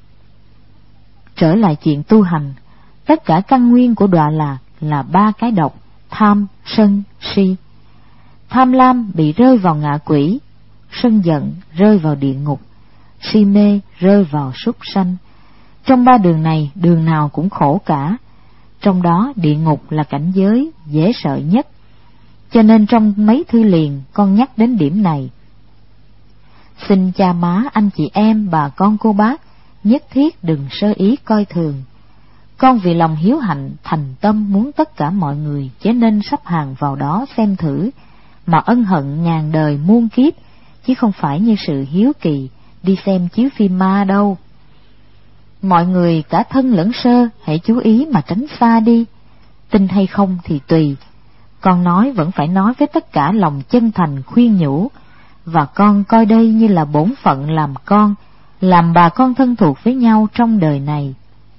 Trở lại chuyện tu hành, tất cả căn nguyên của đọa lạc là ba cái độc: tham, sân, si. Tham lam bị rơi vào ngạ quỷ, sân giận rơi vào địa ngục, si mê rơi vào súc sanh. Trong ba đường này, đường nào cũng khổ cả. Trong đó địa ngục là cảnh giới dễ sợ nhất, cho nên trong mấy thư liền con nhắc đến điểm này. Xin cha má, anh chị em, bà con cô bác nhất thiết đừng sơ ý coi thường. Con vì lòng hiếu hạnh thành tâm muốn tất cả mọi người chớ nên sắp hàng vào đó xem thử, mà ân hận ngàn đời muôn kiếp, chứ không phải như sự hiếu kỳ đi xem chiếu phim ma đâu. Mọi người cả thân lẫn sơ hãy chú ý mà tránh xa đi, tin hay không thì tùy. Con nói vẫn phải nói với tất cả lòng chân thành khuyên nhủ, và con coi đây như là bổn phận làm con, làm bà con thân thuộc với nhau trong đời này.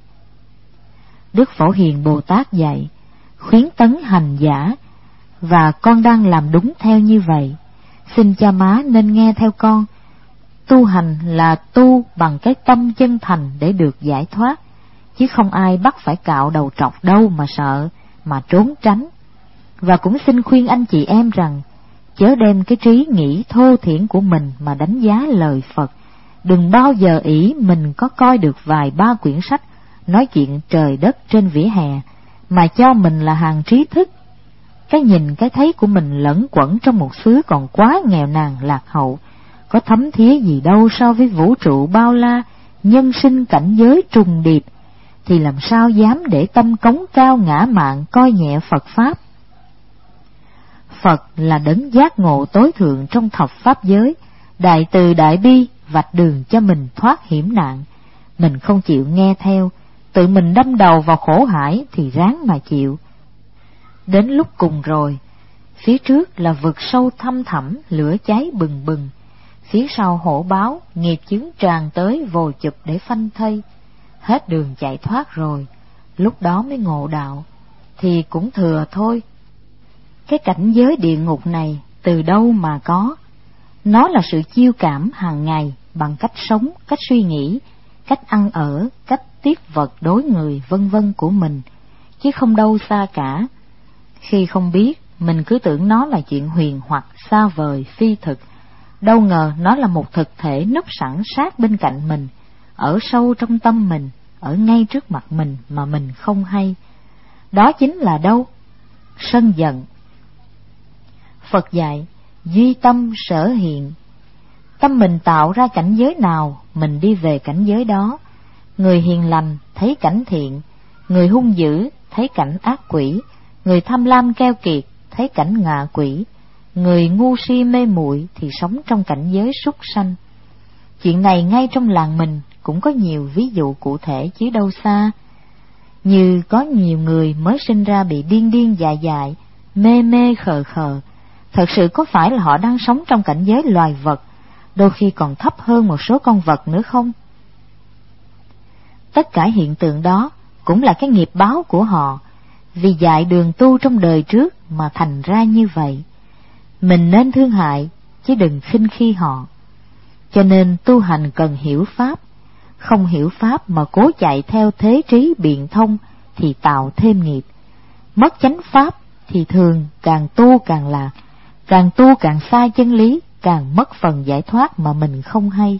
Đức Phổ Hiền Bồ Tát dạy, khuyến tấn hành giả, và con đang làm đúng theo như vậy. Xin cha má nên nghe theo con. Tu hành là tu bằng cái tâm chân thành để được giải thoát, chứ không ai bắt phải cạo đầu trọc đâu mà sợ, mà trốn tránh. Và cũng xin khuyên anh chị em rằng, chớ đem cái trí nghĩ thô thiển của mình mà đánh giá lời Phật. Đừng bao giờ ỷ mình có coi được vài ba quyển sách nói chuyện trời đất trên vỉa hè, mà cho mình là hàng trí thức. Cái nhìn cái thấy của mình lẫn quẩn trong một xứ còn quá nghèo nàn lạc hậu, có thấm thía gì đâu so với vũ trụ bao la, nhân sinh cảnh giới trùng điệp, thì làm sao dám để tâm cống cao ngã mạn coi nhẹ Phật Pháp. Phật là đấng giác ngộ tối thượng trong thập pháp giới, đại từ đại bi vạch đường cho mình thoát hiểm nạn. Mình không chịu nghe theo, tự mình đâm đầu vào khổ hải thì ráng mà chịu. Đến lúc cùng rồi, phía trước là vực sâu thăm thẳm, lửa cháy bừng bừng, phía sau hổ báo, nghiệp chướng tràn tới vồ chụp để phanh thây. Hết đường chạy thoát rồi, lúc đó mới ngộ đạo, thì cũng thừa thôi. Cái cảnh giới địa ngục này từ đâu mà có? Nó là sự chiêu cảm hàng ngày bằng cách sống, cách suy nghĩ, cách ăn ở, cách tiếp vật đối người vân vân của mình, chứ không đâu xa cả. Khi không biết, mình cứ tưởng nó là chuyện huyền hoặc xa vời phi thực, đâu ngờ nó là một thực thể núp sẵn sát bên cạnh mình, ở sâu trong tâm mình, ở ngay trước mặt mình mà mình không hay. Đó chính là đâu? Sân giận. Phật dạy, duy tâm sở hiện. Tâm mình tạo ra cảnh giới nào, mình đi về cảnh giới đó. Người hiền lành thấy cảnh thiện, người hung dữ thấy cảnh ác quỷ, người tham lam keo kiệt thấy cảnh ngạ quỷ, người ngu si mê muội thì sống trong cảnh giới súc sanh. Chuyện này ngay trong làng mình cũng có nhiều ví dụ cụ thể chứ đâu xa. Như có nhiều người mới sinh ra bị điên điên dại dại, mê mê khờ khờ, thật sự có phải là họ đang sống trong cảnh giới loài vật, đôi khi còn thấp hơn một số con vật nữa không? Tất cả hiện tượng đó cũng là cái nghiệp báo của họ, vì dạy đường tu trong đời trước mà thành ra như vậy. Mình nên thương hại, chứ đừng khinh khi họ. Cho nên tu hành cần hiểu Pháp, không hiểu Pháp mà cố chạy theo thế trí biện thông thì tạo thêm nghiệp. Mất chánh Pháp thì thường càng tu càng lạc, càng tu càng sai chân lý, càng mất phần giải thoát mà mình không hay.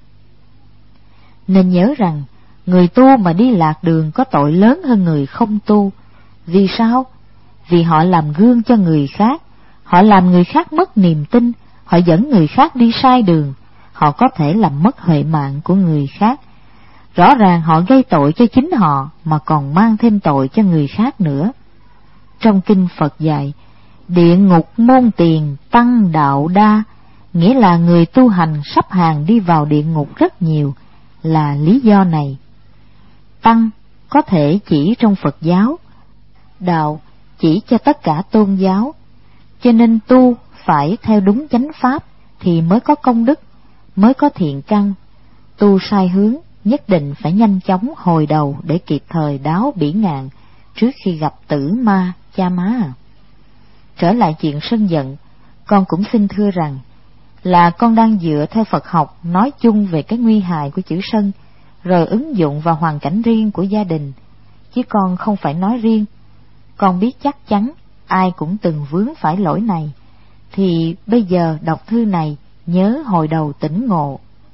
Nên nhớ rằng, người tu mà đi lạc đường có tội lớn hơn người không tu. Vì sao? Vì họ làm gương cho người khác, họ làm người khác mất niềm tin, họ dẫn người khác đi sai đường, họ có thể làm mất huệ mạng của người khác. Rõ ràng họ gây tội cho chính họ mà còn mang thêm tội cho người khác nữa. Trong kinh Phật dạy, địa ngục môn tiền tăng đạo đa, nghĩa là người tu hành sắp hàng đi vào địa ngục rất nhiều, là lý do này. Tăng có thể chỉ trong Phật giáo, đạo chỉ cho tất cả tôn giáo, cho nên tu phải theo đúng chánh pháp thì mới có công đức, mới có thiện căn. Tu sai hướng nhất định phải nhanh chóng hồi đầu để kịp thời đáo bỉ ngạn trước khi gặp tử ma cha má. Trở lại chuyện sân giận, con cũng xin thưa rằng là con đang dựa theo Phật học nói chung về cái nguy hại của chữ sân, rồi ứng dụng vào hoàn cảnh riêng của gia đình, chứ con không phải nói riêng. Con biết chắc chắn ai cũng từng vướng phải lỗi này, thì bây giờ đọc thư này nhớ hồi đầu tỉnh ngộ.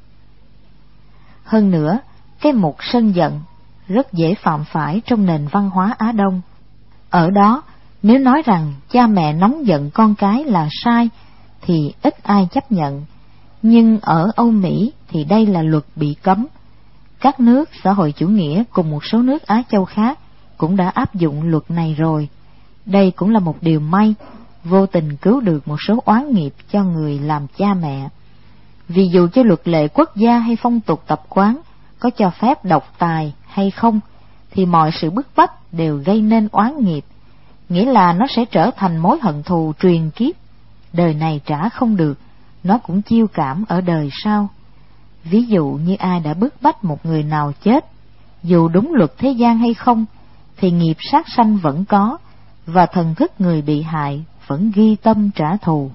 Hơn nữa, cái mục sân giận rất dễ phạm phải trong nền văn hóa Á Đông. Ở đó, nếu nói rằng cha mẹ nóng giận con cái là sai thì ít ai chấp nhận, nhưng ở Âu Mỹ thì đây là luật bị cấm. Các nước xã hội chủ nghĩa cùng một số nước Á Châu khác cũng đã áp dụng luật này rồi. Đây cũng là một điều may, vô tình cứu được một số oán nghiệp cho người làm cha mẹ. Vì dù cho luật lệ quốc gia hay phong tục tập quán có cho phép độc tài hay không, thì mọi sự bức bách đều gây nên oán nghiệp, nghĩa là nó sẽ trở thành mối hận thù truyền kiếp. Đời này trả không được, nó cũng chiêu cảm ở đời sau. Ví dụ như ai đã bức bách một người nào chết, dù đúng luật thế gian hay không, thì nghiệp sát sanh vẫn có, và thần thức người bị hại vẫn ghi tâm trả thù.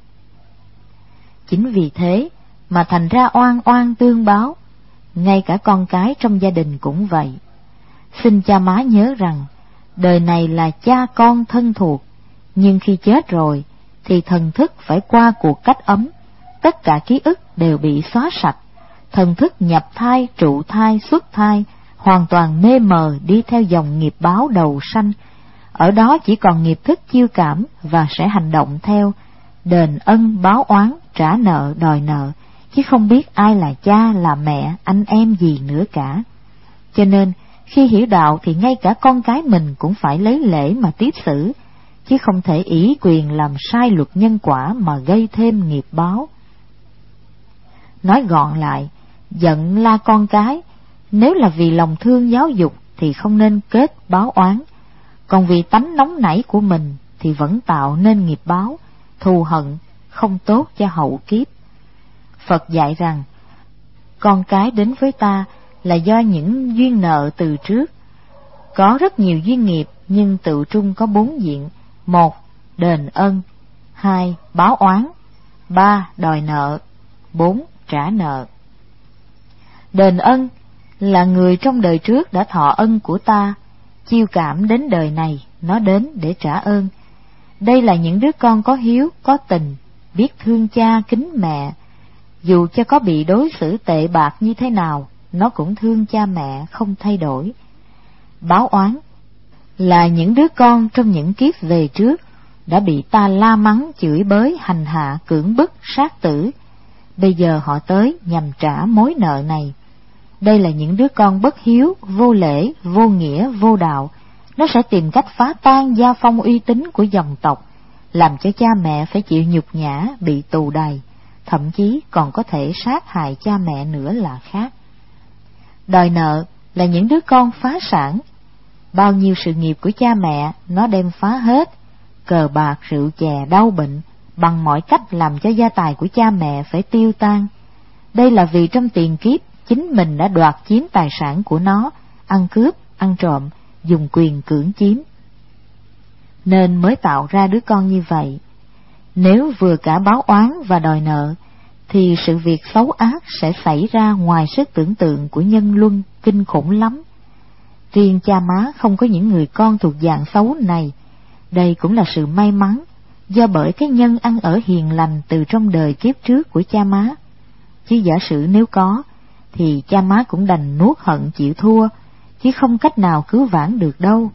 Chính vì thế mà thành ra oan oan tương báo, ngay cả con cái trong gia đình cũng vậy. Xin cha má nhớ rằng, đời này là cha con thân thuộc, nhưng khi chết rồi thì thần thức phải qua cuộc cách ấm, tất cả ký ức đều bị xóa sạch, thần thức nhập thai, trụ thai, xuất thai, hoàn toàn mê mờ đi theo dòng nghiệp báo đầu sanh. Ở đó chỉ còn nghiệp thức chiêu cảm và sẽ hành động theo, đền ân báo oán, trả nợ đòi nợ, chứ không biết ai là cha là mẹ, anh em gì nữa cả. Cho nên khi hiểu đạo thì ngay cả con cái mình cũng phải lấy lễ mà tiếp xử, chứ không thể ỷ quyền làm sai luật nhân quả mà gây thêm nghiệp báo. Nói gọn lại, giận la con cái, nếu là vì lòng thương giáo dục thì không nên kết báo oán, còn vì tánh nóng nảy của mình thì vẫn tạo nên nghiệp báo, thù hận, không tốt cho hậu kiếp. Phật dạy rằng, con cái đến với ta là do những duyên nợ từ trước. Có rất nhiều duyên nghiệp nhưng tự trung có 4 diện: 1. Đền ân, 2. Báo oán, 3. Đòi nợ, 4. Trả nợ. Đền ân là người trong đời trước đã thọ ân của ta, chiêu cảm đến đời này nó đến để trả ơn. Đây là những đứa con có hiếu, có tình, biết thương cha kính mẹ. Dù cho có bị đối xử tệ bạc như thế nào, nó cũng thương cha mẹ không thay đổi. Báo oán là những đứa con trong những kiếp về trước đã bị ta la mắng, chửi bới, hành hạ, cưỡng bức, sát tử. Bây giờ họ tới nhằm trả mối nợ này. Đây là những đứa con bất hiếu, vô lễ, vô nghĩa, vô đạo. Nó sẽ tìm cách phá tan gia phong uy tín của dòng tộc, làm cho cha mẹ phải chịu nhục nhã, bị tù đày, thậm chí còn có thể sát hại cha mẹ nữa là khác. Đòi nợ là những đứa con phá sản. Bao nhiêu sự nghiệp của cha mẹ nó đem phá hết, cờ bạc, rượu chè, đau bệnh, bằng mọi cách làm cho gia tài của cha mẹ phải tiêu tan. Đây là vì trong tiền kiếp chính mình đã đoạt chiếm tài sản của nó, ăn cướp, ăn trộm, dùng quyền cưỡng chiếm, nên mới tạo ra đứa con như vậy. Nếu vừa cả báo oán và đòi nợ, thì sự việc xấu ác sẽ xảy ra ngoài sức tưởng tượng của nhân luân, kinh khủng lắm. Riêng cha má không có những người con thuộc dạng xấu này, đây cũng là sự may mắn, do bởi cái nhân ăn ở hiền lành từ trong đời kiếp trước của cha má. Chứ giả sử nếu có, thì cha má cũng đành nuốt hận chịu thua, chứ không cách nào cứu vãn được đâu.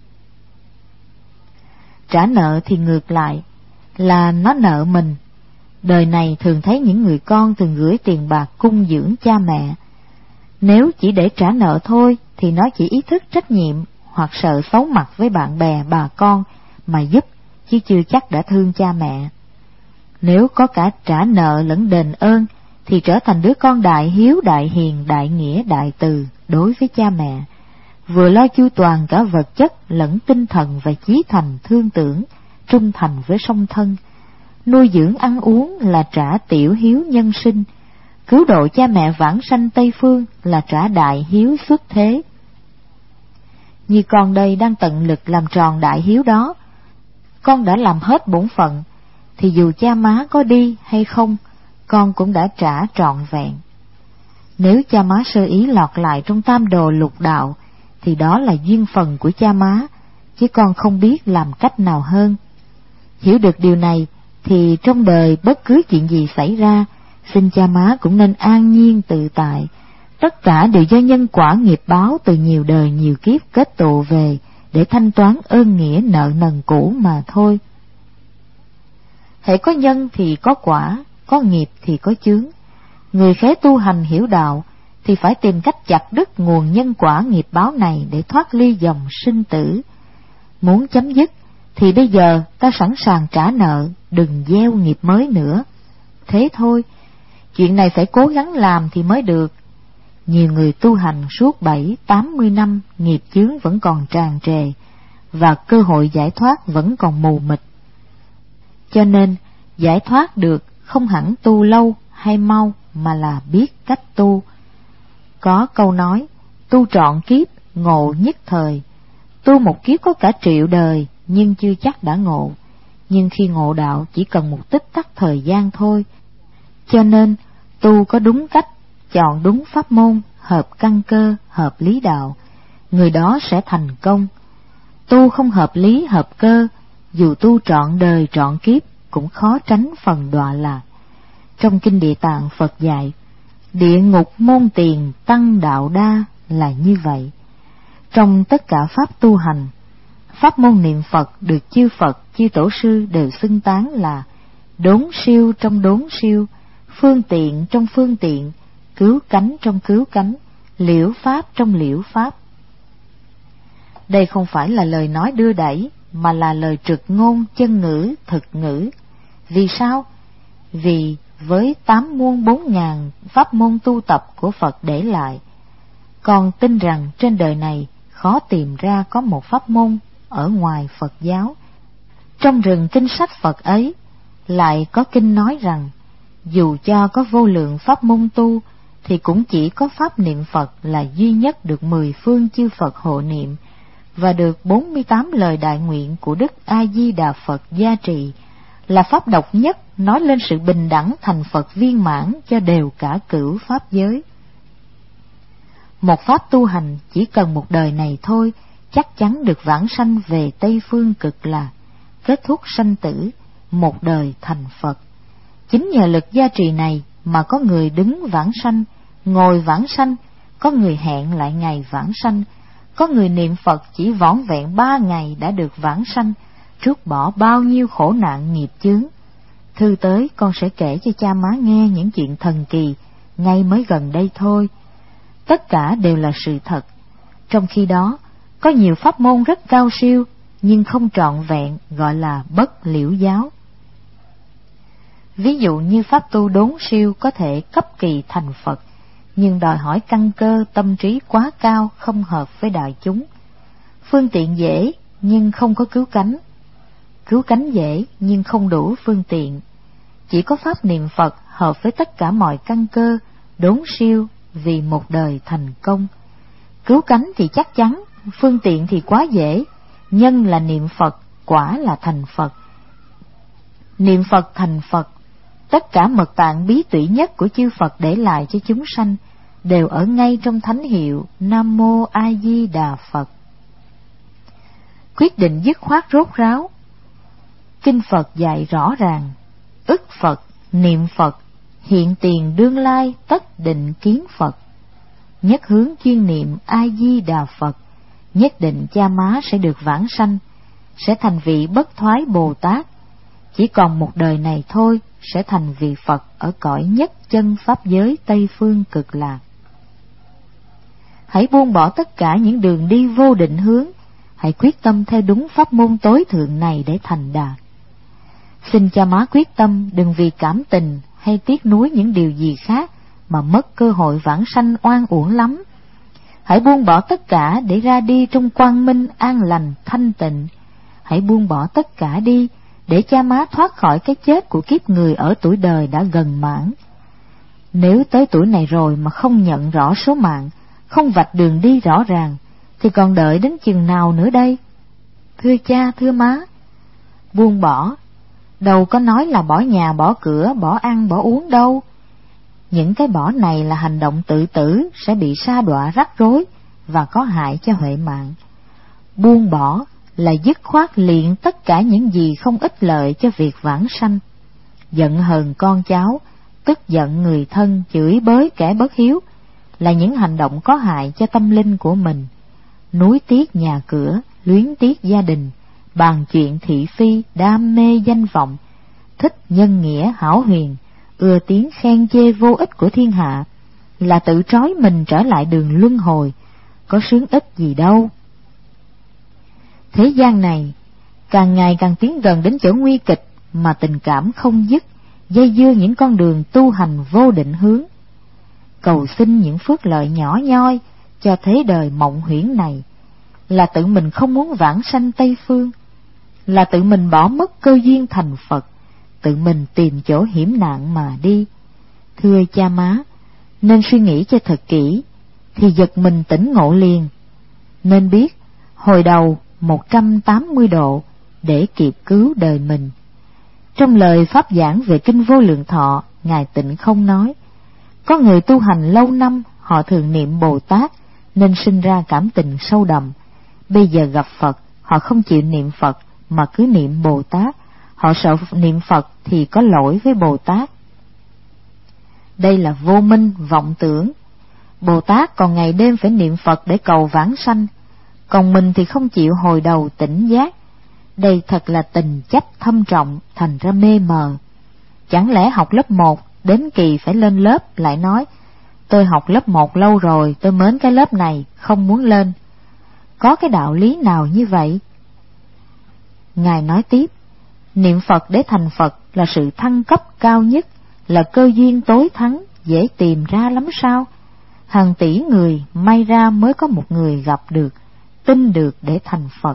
Trả nợ thì ngược lại, là nó nợ mình. Đời này thường thấy những người con thường gửi tiền bạc cung dưỡng cha mẹ. Nếu chỉ để trả nợ thôi thì nó chỉ ý thức trách nhiệm hoặc sợ xấu mặt với bạn bè bà con mà giúp, chứ chưa chắc đã thương cha mẹ. Nếu có cả trả nợ lẫn đền ơn, thì trở thành đứa con đại hiếu, đại hiền, đại nghĩa, đại từ đối với cha mẹ, vừa lo chu toàn cả vật chất lẫn tinh thần và chí thành thương tưởng, trung thành với song thân. Nuôi dưỡng ăn uống là trả tiểu hiếu nhân sinh, cứu độ cha mẹ vãng sanh Tây Phương là trả đại hiếu xuất thế. Như con đây đang tận lực làm tròn đại hiếu đó, con đã làm hết bổn phận, thì dù cha má có đi hay không, con cũng đã trả trọn vẹn. Nếu cha má sơ ý lọt lại trong tam đồ lục đạo, thì đó là duyên phần của cha má, chứ con không biết làm cách nào hơn. Hiểu được điều này, thì trong đời bất cứ chuyện gì xảy ra, xin cha má cũng nên an nhiên tự tại. Tất cả đều do nhân quả nghiệp báo từ nhiều đời nhiều kiếp kết tụ về để thanh toán ơn nghĩa nợ nần cũ mà thôi. Hễ có nhân thì có quả, có nghiệp thì có chướng. Người khế tu hành hiểu đạo thì phải tìm cách chặt đứt nguồn nhân quả nghiệp báo này để thoát ly dòng sinh tử. Muốn chấm dứt thì bây giờ ta sẵn sàng trả nợ, đừng gieo nghiệp mới nữa. Thế thôi, chuyện này phải cố gắng làm thì mới được. Nhiều người tu hành suốt 70-80 năm, nghiệp chướng vẫn còn tràn trề, và cơ hội giải thoát vẫn còn mù mịt. Cho nên, giải thoát được không hẳn tu lâu hay mau, mà là biết cách tu. Có câu nói, tu trọn kiếp, ngộ nhất thời. Tu một kiếp có cả triệu đời, nhưng chưa chắc đã ngộ. Nhưng khi ngộ đạo chỉ cần một tích tắc thời gian thôi. Cho nên, tu có đúng cách, chọn đúng pháp môn, hợp căn cơ, hợp lý đạo, người đó sẽ thành công. Tu không hợp lý hợp cơ, dù tu trọn đời trọn kiếp cũng khó tránh phần đọa lạc. Trong Kinh Địa Tạng Phật dạy, địa ngục môn tiền tăng đạo đa là như vậy. Trong tất cả pháp tu hành, pháp môn niệm Phật được chư Phật, chư Tổ sư đều xưng tán là đốn siêu trong đốn siêu, phương tiện trong phương tiện, cứu cánh trong cứu cánh, liễu pháp trong liễu pháp. Đây không phải là lời nói đưa đẩy, mà là lời trực ngôn chân ngữ, thực ngữ. Vì sao? Vì với 8 muôn 4.000 pháp môn tu tập của Phật để lại, con tin rằng trên đời này khó tìm ra có một pháp môn ở ngoài Phật giáo. Trong rừng kinh sách Phật ấy, lại có kinh nói rằng, dù cho có vô lượng pháp môn tu, thì cũng chỉ có pháp niệm Phật là duy nhất được 10 phương chư Phật hộ niệm, và được 48 lời đại nguyện của Đức A-di-đà Phật gia trì, là pháp độc nhất nói lên sự bình đẳng thành Phật viên mãn cho đều cả cửu pháp giới. Một pháp tu hành chỉ cần một đời này thôi, chắc chắn được vãng sanh về Tây Phương Cực Lạc, kết thúc sanh tử, một đời thành Phật. Chính nhờ lực gia trì này mà có người đứng vãng sanh, ngồi vãng sanh, có người hẹn lại ngày vãng sanh, có người niệm Phật chỉ vỏn vẹn 3 ngày đã được vãng sanh, trút bỏ bao nhiêu khổ nạn nghiệp chướng. Thư tới con sẽ kể cho cha má nghe những chuyện thần kỳ ngay mới gần đây thôi. Tất cả đều là sự thật. Trong khi đó, có nhiều pháp môn rất cao siêu nhưng không trọn vẹn, gọi là bất liễu giáo. Ví dụ như pháp tu đốn siêu có thể cấp kỳ thành Phật, nhưng đòi hỏi căn cơ tâm trí quá cao, không hợp với đại chúng. Phương tiện dễ nhưng không có cứu cánh, cứu cánh dễ nhưng không đủ phương tiện. Chỉ có pháp niệm Phật hợp với tất cả mọi căn cơ, đốn siêu vì một đời thành công. Cứu cánh thì chắc chắn, phương tiện thì quá dễ. Nhân là niệm Phật, quả là thành Phật. Niệm Phật thành Phật, tất cả mật tạng bí tủy nhất của chư Phật để lại cho chúng sanh đều ở ngay trong thánh hiệu Nam Mô A Di Đà Phật. Quyết định dứt khoát rốt ráo. Kinh Phật dạy rõ ràng, ức Phật, niệm Phật, hiện tiền đương lai tất định kiến Phật. Nhất hướng chuyên niệm A Di Đà Phật, nhất định cha má sẽ được vãng sanh, sẽ thành vị bất thoái Bồ Tát. Chỉ còn một đời này thôi sẽ thành vị Phật ở cõi nhất chân pháp giới Tây Phương Cực Lạc. Hãy buông bỏ tất cả những đường đi vô định hướng, hãy quyết tâm theo đúng pháp môn tối thượng này để thành đạt. Xin Cha Má quyết tâm đừng vì cảm tình hay tiếc nuối những điều gì khác mà mất cơ hội vãng sanh oan uổng lắm. Hãy buông bỏ tất cả để ra đi trong quang minh an lành thanh tịnh. Hãy buông bỏ tất cả đi để Cha Má thoát khỏi cái chết của kiếp người ở tuổi đời đã gần mãn. Nếu tới tuổi này rồi mà không nhận rõ số mạng, không vạch đường đi rõ ràng, thì còn đợi đến chừng nào nữa đây? Thưa Cha, thưa Má, buông bỏ đâu có nói là bỏ nhà, bỏ cửa, bỏ ăn, bỏ uống đâu. Những cái bỏ này là hành động tự tử, sẽ bị sa đọa rắc rối và có hại cho huệ mạng. Buông bỏ là dứt khoát liệng tất cả những gì không ích lợi cho việc vãng sanh. Giận hờn con cháu, tức giận người thân, chửi bới kẻ bất hiếu là những hành động có hại cho tâm linh của mình. Nuối tiếc nhà cửa, luyến tiếc gia đình, bàn chuyện thị phi, đam mê danh vọng, thích nhân nghĩa hão huyền, ưa tiếng khen chê vô ích của thiên hạ, là tự trói mình trở lại đường luân hồi, có sướng ích gì đâu. Thế gian này càng ngày càng tiến gần đến chỗ nguy kịch mà tình cảm không dứt, dây dưa những con đường tu hành vô định hướng. Cầu xin những phước lợi nhỏ nhoi cho thế đời mộng huyễn này là tự mình không muốn vãng sanh Tây Phương, là tự mình bỏ mất cơ duyên thành Phật, tự mình tìm chỗ hiểm nạn mà đi. Thưa Cha Má, nên suy nghĩ cho thật kỹ, thì giật mình tỉnh ngộ liền. Nên biết hồi đầu 180 độ để kịp cứu đời mình. Trong lời pháp giảng về Kinh Vô Lượng Thọ, Ngài Tịnh Không nói, có người tu hành lâu năm, họ thường niệm Bồ Tát nên sinh ra cảm tình sâu đậm. Bây giờ gặp Phật, họ không chịu niệm Phật mà cứ niệm Bồ Tát. Họ sợ niệm Phật thì có lỗi với Bồ Tát. Đây là vô minh vọng tưởng. Bồ Tát còn ngày đêm phải niệm Phật để cầu vãng sanh, còn mình thì không chịu hồi đầu tỉnh giác. Đây thật là tình chấp thâm trọng, thành ra mê mờ. Chẳng lẽ học lớp 1 đến kỳ phải lên lớp lại nói tôi học lớp 1 lâu rồi, tôi mến cái lớp này, không muốn lên. Có cái đạo lý nào như vậy? Ngài nói tiếp, niệm Phật để thành Phật là sự thăng cấp cao nhất, là cơ duyên tối thắng, dễ tìm ra lắm sao? Hàng tỷ người may ra mới có một người gặp được, tin được để thành Phật.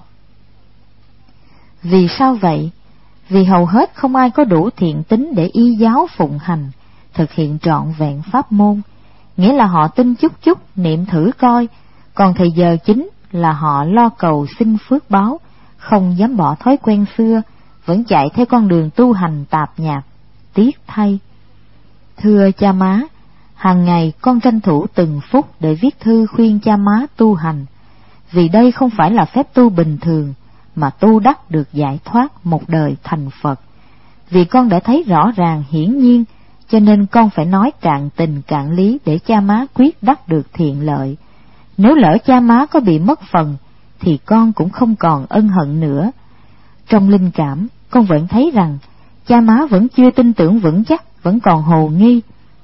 Vì sao vậy? Vì hầu hết không ai có đủ thiện tính để y giáo phụng hành, thực hiện trọn vẹn pháp môn. Nghĩa là họ tin chút chút, niệm thử coi, còn thời giờ chính là họ lo cầu xin phước báo, không dám bỏ thói quen xưa, vẫn chạy theo con đường tu hành tạp nhạp. Tiếc thay. Thưa Cha Má, hàng ngày con tranh thủ từng phút để viết thư khuyên Cha Má tu hành, vì đây không phải là phép tu bình thường, mà tu đắc được giải thoát một đời thành Phật. Vì con đã thấy rõ ràng hiển nhiên, cho nên con phải nói cạn tình cạn lý để Cha Má quyết đắc được thiện lợi. Nếu lỡ Cha Má có bị mất phần, thì con cũng không còn ân hận nữa. Trong linh cảm, con vẫn thấy rằng Cha Má vẫn chưa tin tưởng vững chắc, vẫn còn hồ nghi.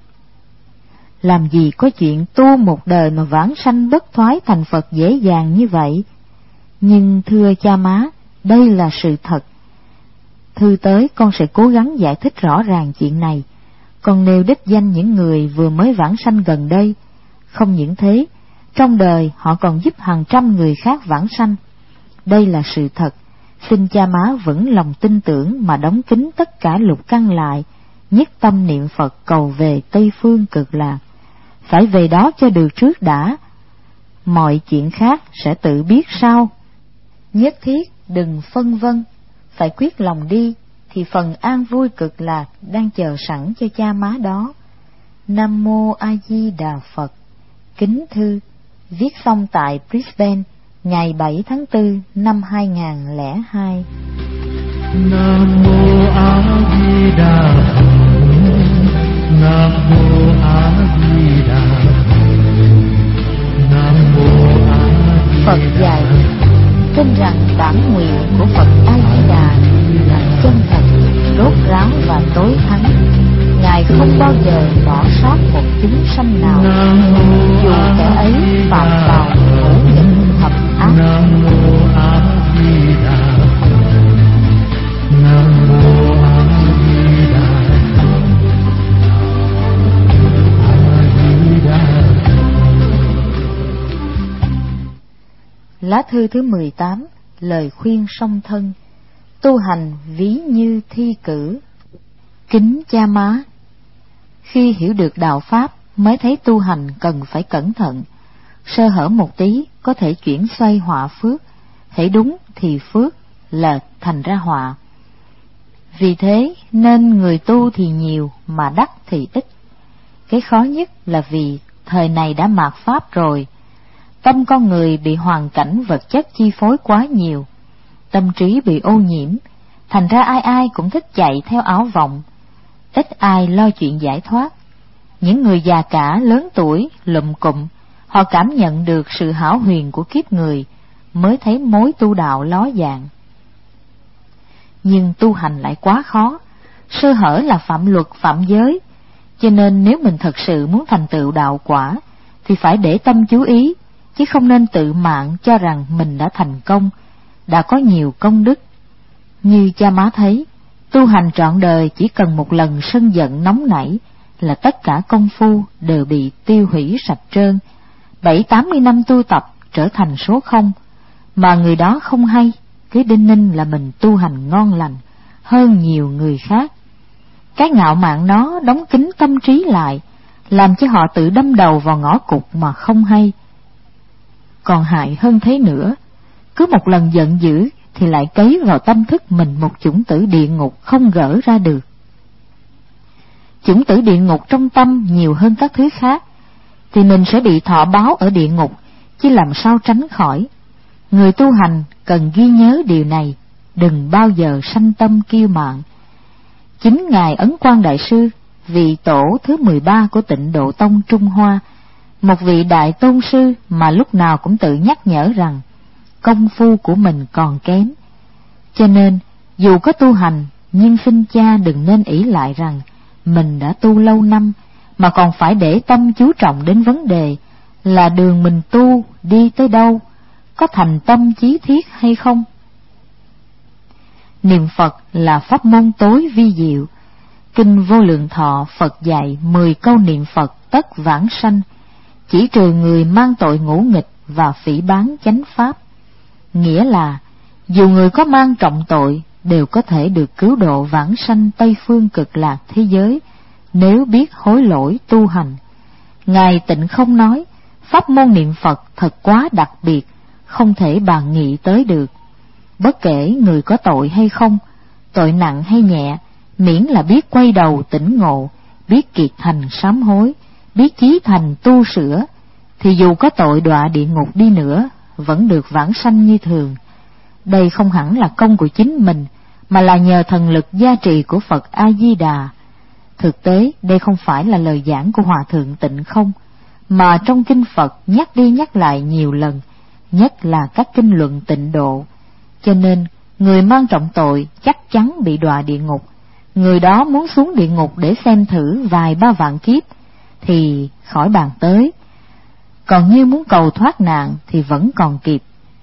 Làm gì có chuyện tu một đời mà vãng sanh bất thoái thành Phật dễ dàng như vậy? Nhưng thưa Cha Má, đây là sự thật. Thư tới con sẽ cố gắng giải thích rõ ràng chuyện này. Con nêu đích danh những người vừa mới vãng sanh gần đây. Không những thế, trong đời họ còn giúp hàng trăm người khác vãng sanh. Đây là sự thật. Xin Cha Má vững lòng tin tưởng mà đóng kín tất cả lục căn lại, nhất tâm niệm Phật cầu về Tây Phương Cực Lạc. Phải về đó cho được trước đã, mọi chuyện khác sẽ tự biết sau. Nhất thiết đừng phân vân, phải quyết lòng đi, thì phần an vui cực lạc đang chờ sẵn cho Cha Má đó. Nam Mô A Di Đà Phật. Kính thư, viết xong tại Brisbane, ngày 7 tháng 4 năm 2002. Nam Mô A Di Đà Phật. Nam Mô A Di Đà Phật. Nam Mô A Di Đà. Phật dạy tin rằng bản nguyện của Phật A Di Đà là chân thật, rốt ráo và tối thắng. Ngài không bao giờ bỏ sót một chúng sanh nào, dù kẻ ấy phạm vào ngũ nghịch thập ác. Nam Mô A Di Đà Phật. Nam Mô A Lá thư thứ 18, lời khuyên song thân. Tu hành ví như thi cử. Kính cha má, khi hiểu được đạo pháp mới thấy tu hành cần phải cẩn thận. Sơ hở một tí có thể chuyển xoay họa phước, hễ đúng thì phước, lệch thành ra họa. Vì thế nên người tu thì nhiều mà đắc thì ít. Cái khó nhất là vì thời này đã mạt pháp rồi, tâm con người bị hoàn cảnh vật chất chi phối quá nhiều, tâm trí bị ô nhiễm, thành ra ai ai cũng thích chạy theo ảo vọng, ít ai lo chuyện giải thoát. Những người già cả lớn tuổi lụm cụm, họ cảm nhận được sự hão huyền của kiếp người, mới thấy mối tu đạo ló dạng. Nhưng tu hành lại quá khó, sơ hở là phạm luật phạm giới, cho nên nếu mình thật sự muốn thành tựu đạo quả thì phải để tâm chú ý, chứ không nên tự mạn cho rằng mình đã thành công, đã có nhiều công đức. Như cha má thấy, tu hành trọn đời chỉ cần một lần sân giận nóng nảy là tất cả công phu đều bị tiêu hủy sạch trơn, 70-80 năm tu tập trở thành số không, mà người đó không hay, cứ đinh ninh là mình tu hành ngon lành hơn nhiều người khác. Cái ngạo mạn nó đóng kín tâm trí lại, làm cho họ tự đâm đầu vào ngõ cụt mà không hay. Còn hại hơn thế nữa, cứ một lần giận dữ thì lại cấy vào tâm thức mình một chủng tử địa ngục không gỡ ra được. Chủng tử địa ngục trong tâm nhiều hơn các thứ khác, thì mình sẽ bị thọ báo ở địa ngục, chứ làm sao tránh khỏi. Người tu hành cần ghi nhớ điều này, đừng bao giờ sanh tâm kiêu mạn. Chính Ngài Ấn Quang Đại Sư, vị tổ thứ 13 của Tịnh Độ Tông Trung Hoa, một vị đại tôn sư mà lúc nào cũng tự nhắc nhở rằng công phu của mình còn kém. Cho nên, dù có tu hành, nhưng xin cha đừng nên ỷ lại rằng mình đã tu lâu năm, mà còn phải để tâm chú trọng đến vấn đề là đường mình tu đi tới đâu, có thành tâm chí thiết hay không. Niệm Phật là pháp môn tối vi diệu. Kinh Vô Lượng Thọ Phật dạy 10 câu niệm Phật tất vãng sanh, chỉ trừ người mang tội ngũ nghịch và phỉ báng chánh pháp. Nghĩa là dù người có mang trọng tội đều có thể được cứu độ vãng sanh Tây Phương Cực Lạc thế giới, nếu biết hối lỗi tu hành. Ngài Tịnh Không nói, pháp môn niệm Phật thật quá đặc biệt, không thể bàn nghị tới được. Bất kể người có tội hay không, tội nặng hay nhẹ, miễn là biết quay đầu tỉnh ngộ, biết kiệt thành sám hối, biết chí thành tu sửa, thì dù có tội đọa địa ngục đi nữa, vẫn được vãng sanh như thường. Đây không hẳn là công của chính mình, mà là nhờ thần lực gia trì của Phật A-di-đà. Thực tế, đây không phải là lời giảng của Hòa Thượng Tịnh Không, mà trong kinh Phật nhắc đi nhắc lại nhiều lần, nhất là các kinh luận tịnh độ. Cho nên, người mang trọng tội chắc chắn bị đọa địa ngục. Người đó muốn xuống địa ngục để xem thử vài ba vạn kiếp, thì khỏi bàn tới. Còn như muốn cầu thoát nạn thì vẫn còn kịp.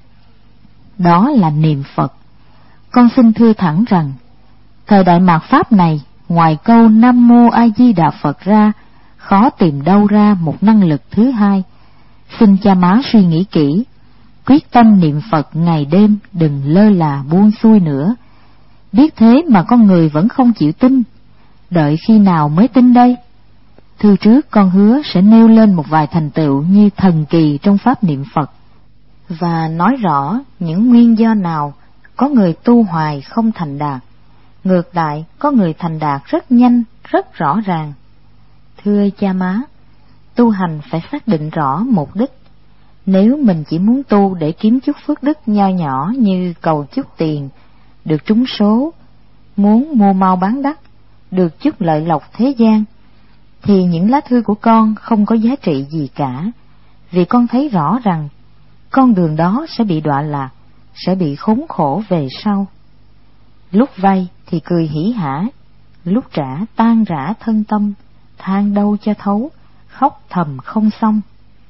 Đó là niệm Phật. Con xin thưa thẳng rằng, thời đại mạt Pháp này, ngoài câu Nam Mô A Di Đà Phật ra, khó tìm đâu ra một năng lực thứ hai. Xin cha má suy nghĩ kỹ, quyết tâm niệm Phật ngày đêm, đừng lơ là buông xuôi nữa. Biết thế mà con người vẫn không chịu tin, đợi khi nào mới tin đây? Thư trước con hứa sẽ nêu lên một vài thành tựu như thần kỳ trong pháp niệm Phật, và nói rõ những nguyên do nào có người tu hoài không thành đạt, ngược lại có người thành đạt rất nhanh, rất rõ ràng. Thưa cha má, tu hành phải xác định rõ mục đích. Nếu mình chỉ muốn tu để kiếm chút phước đức nho nhỏ như cầu chút tiền, được trúng số, muốn mua mau bán đắt, được chút lợi lộc thế gian, thì những lá thư của con không có giá trị gì cả, vì con thấy rõ rằng con đường đó sẽ bị đọa lạc, sẽ bị khốn khổ về sau. Lúc vay thì cười hỉ hả, lúc trả tan rã thân tâm, than đâu cho thấu, khóc thầm không xong.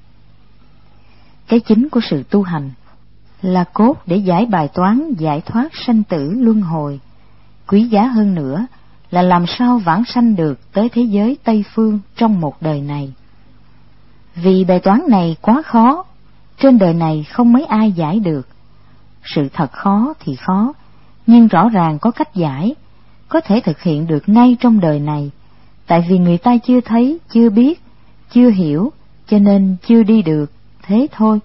Cái chính của sự tu hành là cốt để giải bài toán giải thoát sanh tử luân hồi. Quý giá hơn nữa là làm sao vãng sanh được tới thế giới Tây Phương trong một đời này. Vì bài toán này quá khó, trên đời này không mấy ai giải được. Sự thật khó thì khó, nhưng rõ ràng có cách giải, có thể thực hiện được ngay trong đời này, tại vì người ta chưa thấy, chưa biết, chưa hiểu, cho nên chưa đi được, thế thôi.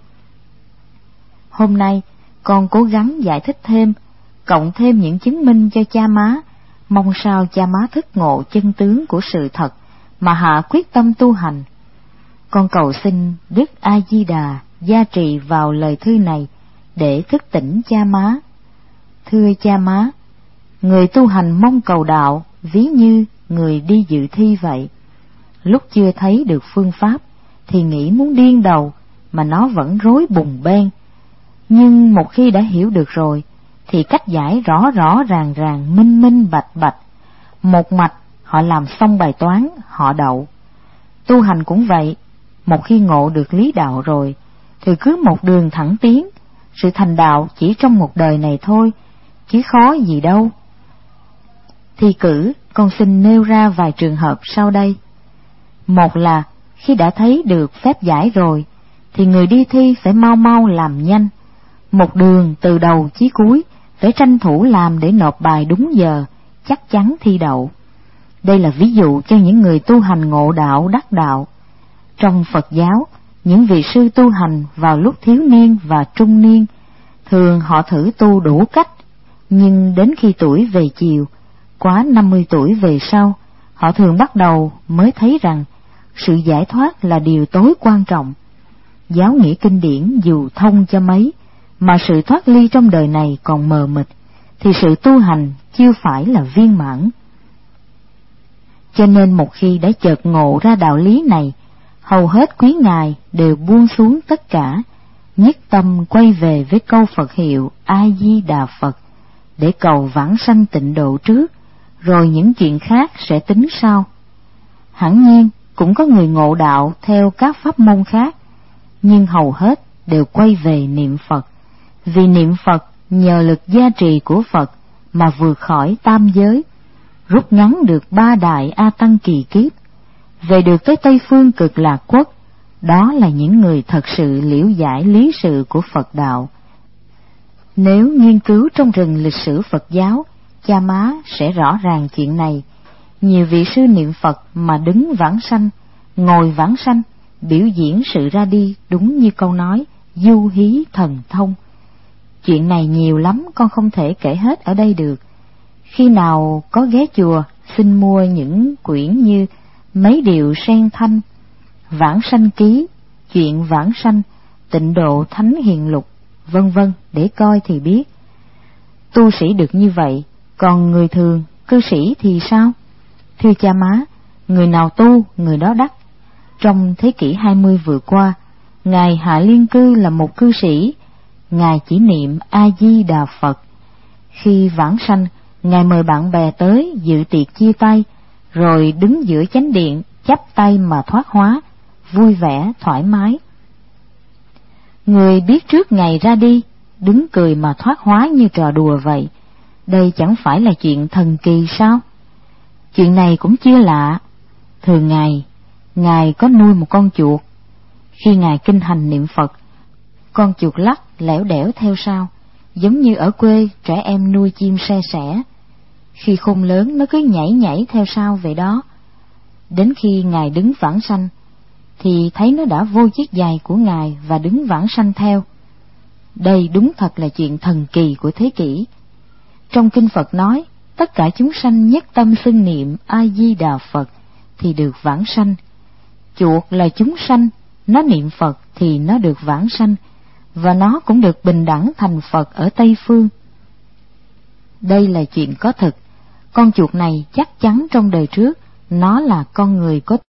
Hôm nay, con cố gắng giải thích thêm, cộng thêm những chứng minh cho cha má, mong sao cha má thức ngộ chân tướng của sự thật mà hạ quyết tâm tu hành. Con cầu xin Đức A Di Đà gia trì vào lời thư này để thức tỉnh cha má. Thưa cha má, người tu hành mong cầu đạo ví như người đi dự thi vậy. Lúc chưa thấy được phương pháp thì nghĩ muốn điên đầu, mà nó vẫn rối bùng beng. Nhưng một khi đã hiểu được rồi thì cách giải rõ rõ ràng ràng, minh minh bạch bạch. Một mạch họ làm xong bài toán, họ đậu. Tu hành cũng vậy, một khi ngộ được lý đạo rồi thì cứ một đường thẳng tiến. Sự thành đạo chỉ trong một đời này thôi, chứ khó gì đâu. Thi cử, con xin nêu ra vài trường hợp sau đây. Một là khi đã thấy được phép giải rồi thì người đi thi phải mau mau làm nhanh, một đường từ đầu chí cuối phải tranh thủ làm để nộp bài đúng giờ, chắc chắn thi đậu. Đây là ví dụ cho những người tu hành ngộ đạo đắc đạo. Trong Phật giáo, những vị sư tu hành vào lúc thiếu niên và trung niên, thường họ thử tu đủ cách, nhưng đến khi tuổi về chiều, quá 50 tuổi về sau, họ thường bắt đầu mới thấy rằng sự giải thoát là điều tối quan trọng. Giáo nghĩa kinh điển dù thông cho mấy, mà sự thoát ly trong đời này còn mờ mịt, thì sự tu hành chưa phải là viên mãn. Cho nên một khi đã chợt ngộ ra đạo lý này, hầu hết quý ngài đều buông xuống tất cả, nhất tâm quay về với câu Phật hiệu A Di Đà Phật để cầu vãng sanh tịnh độ trước, rồi những chuyện khác sẽ tính sau. Hẳn nhiên cũng có người ngộ đạo theo các pháp môn khác, nhưng hầu hết đều quay về niệm Phật, vì niệm Phật nhờ lực gia trì của Phật mà vượt khỏi tam giới, rút ngắn được 3 đại A Tăng kỳ kiếp, về được tới Tây Phương Cực Lạc Quốc. Đó là những người thật sự liễu giải lý sự của Phật đạo. Nếu nghiên cứu trong rừng lịch sử Phật giáo, cha má sẽ rõ ràng chuyện này. Nhiều vị sư niệm Phật mà đứng vãng sanh, ngồi vãng sanh, biểu diễn sự ra đi đúng như câu nói du hí thần thông. Chuyện này nhiều lắm, con không thể kể hết ở đây được. Khi nào có ghé chùa, xin mua những quyển như Mấy Điệu Sen Thanh, Vãng Sanh Ký, Chuyện Vãng Sanh, Tịnh Độ Thánh Hiền Lục, vân vân để coi thì biết. Tu sĩ được như vậy, còn người thường, cư sĩ thì sao? Thưa cha má, người nào tu, người đó đắc. Trong thế kỷ 20 vừa qua, Ngài Hạ Liên Cư là một cư sĩ. Ngài chỉ niệm A Di Đà Phật. Khi vãng sanh, Ngài mời bạn bè tới dự tiệc chia tay, rồi đứng giữa chánh điện chắp tay mà thoát hóa, vui vẻ thoải mái. Người biết trước ngày ra đi, đứng cười mà thoát hóa như trò đùa vậy. Đây chẳng phải là chuyện thần kỳ sao? Chuyện này cũng chưa lạ. Thường Ngài có nuôi một con chuột. Khi Ngài kinh hành niệm Phật, con chuột lắc lẻo đẻo theo sau, giống như ở quê trẻ em nuôi chim se sẻ. Khi khôn lớn nó cứ nhảy nhảy theo sau vậy đó. Đến khi Ngài đứng vãng sanh, thì thấy nó đã vô chiếc giày của Ngài và đứng vãng sanh theo. Đây đúng thật là chuyện thần kỳ của thế kỷ. Trong kinh Phật nói, tất cả chúng sanh nhất tâm xưng niệm A Di Đà Phật thì được vãng sanh. Chuột là chúng sanh, nó niệm Phật thì nó được vãng sanh, và nó cũng được bình đẳng thành Phật ở Tây Phương. Đây là chuyện có thực. Con chuột này chắc chắn trong đời trước nó là con người có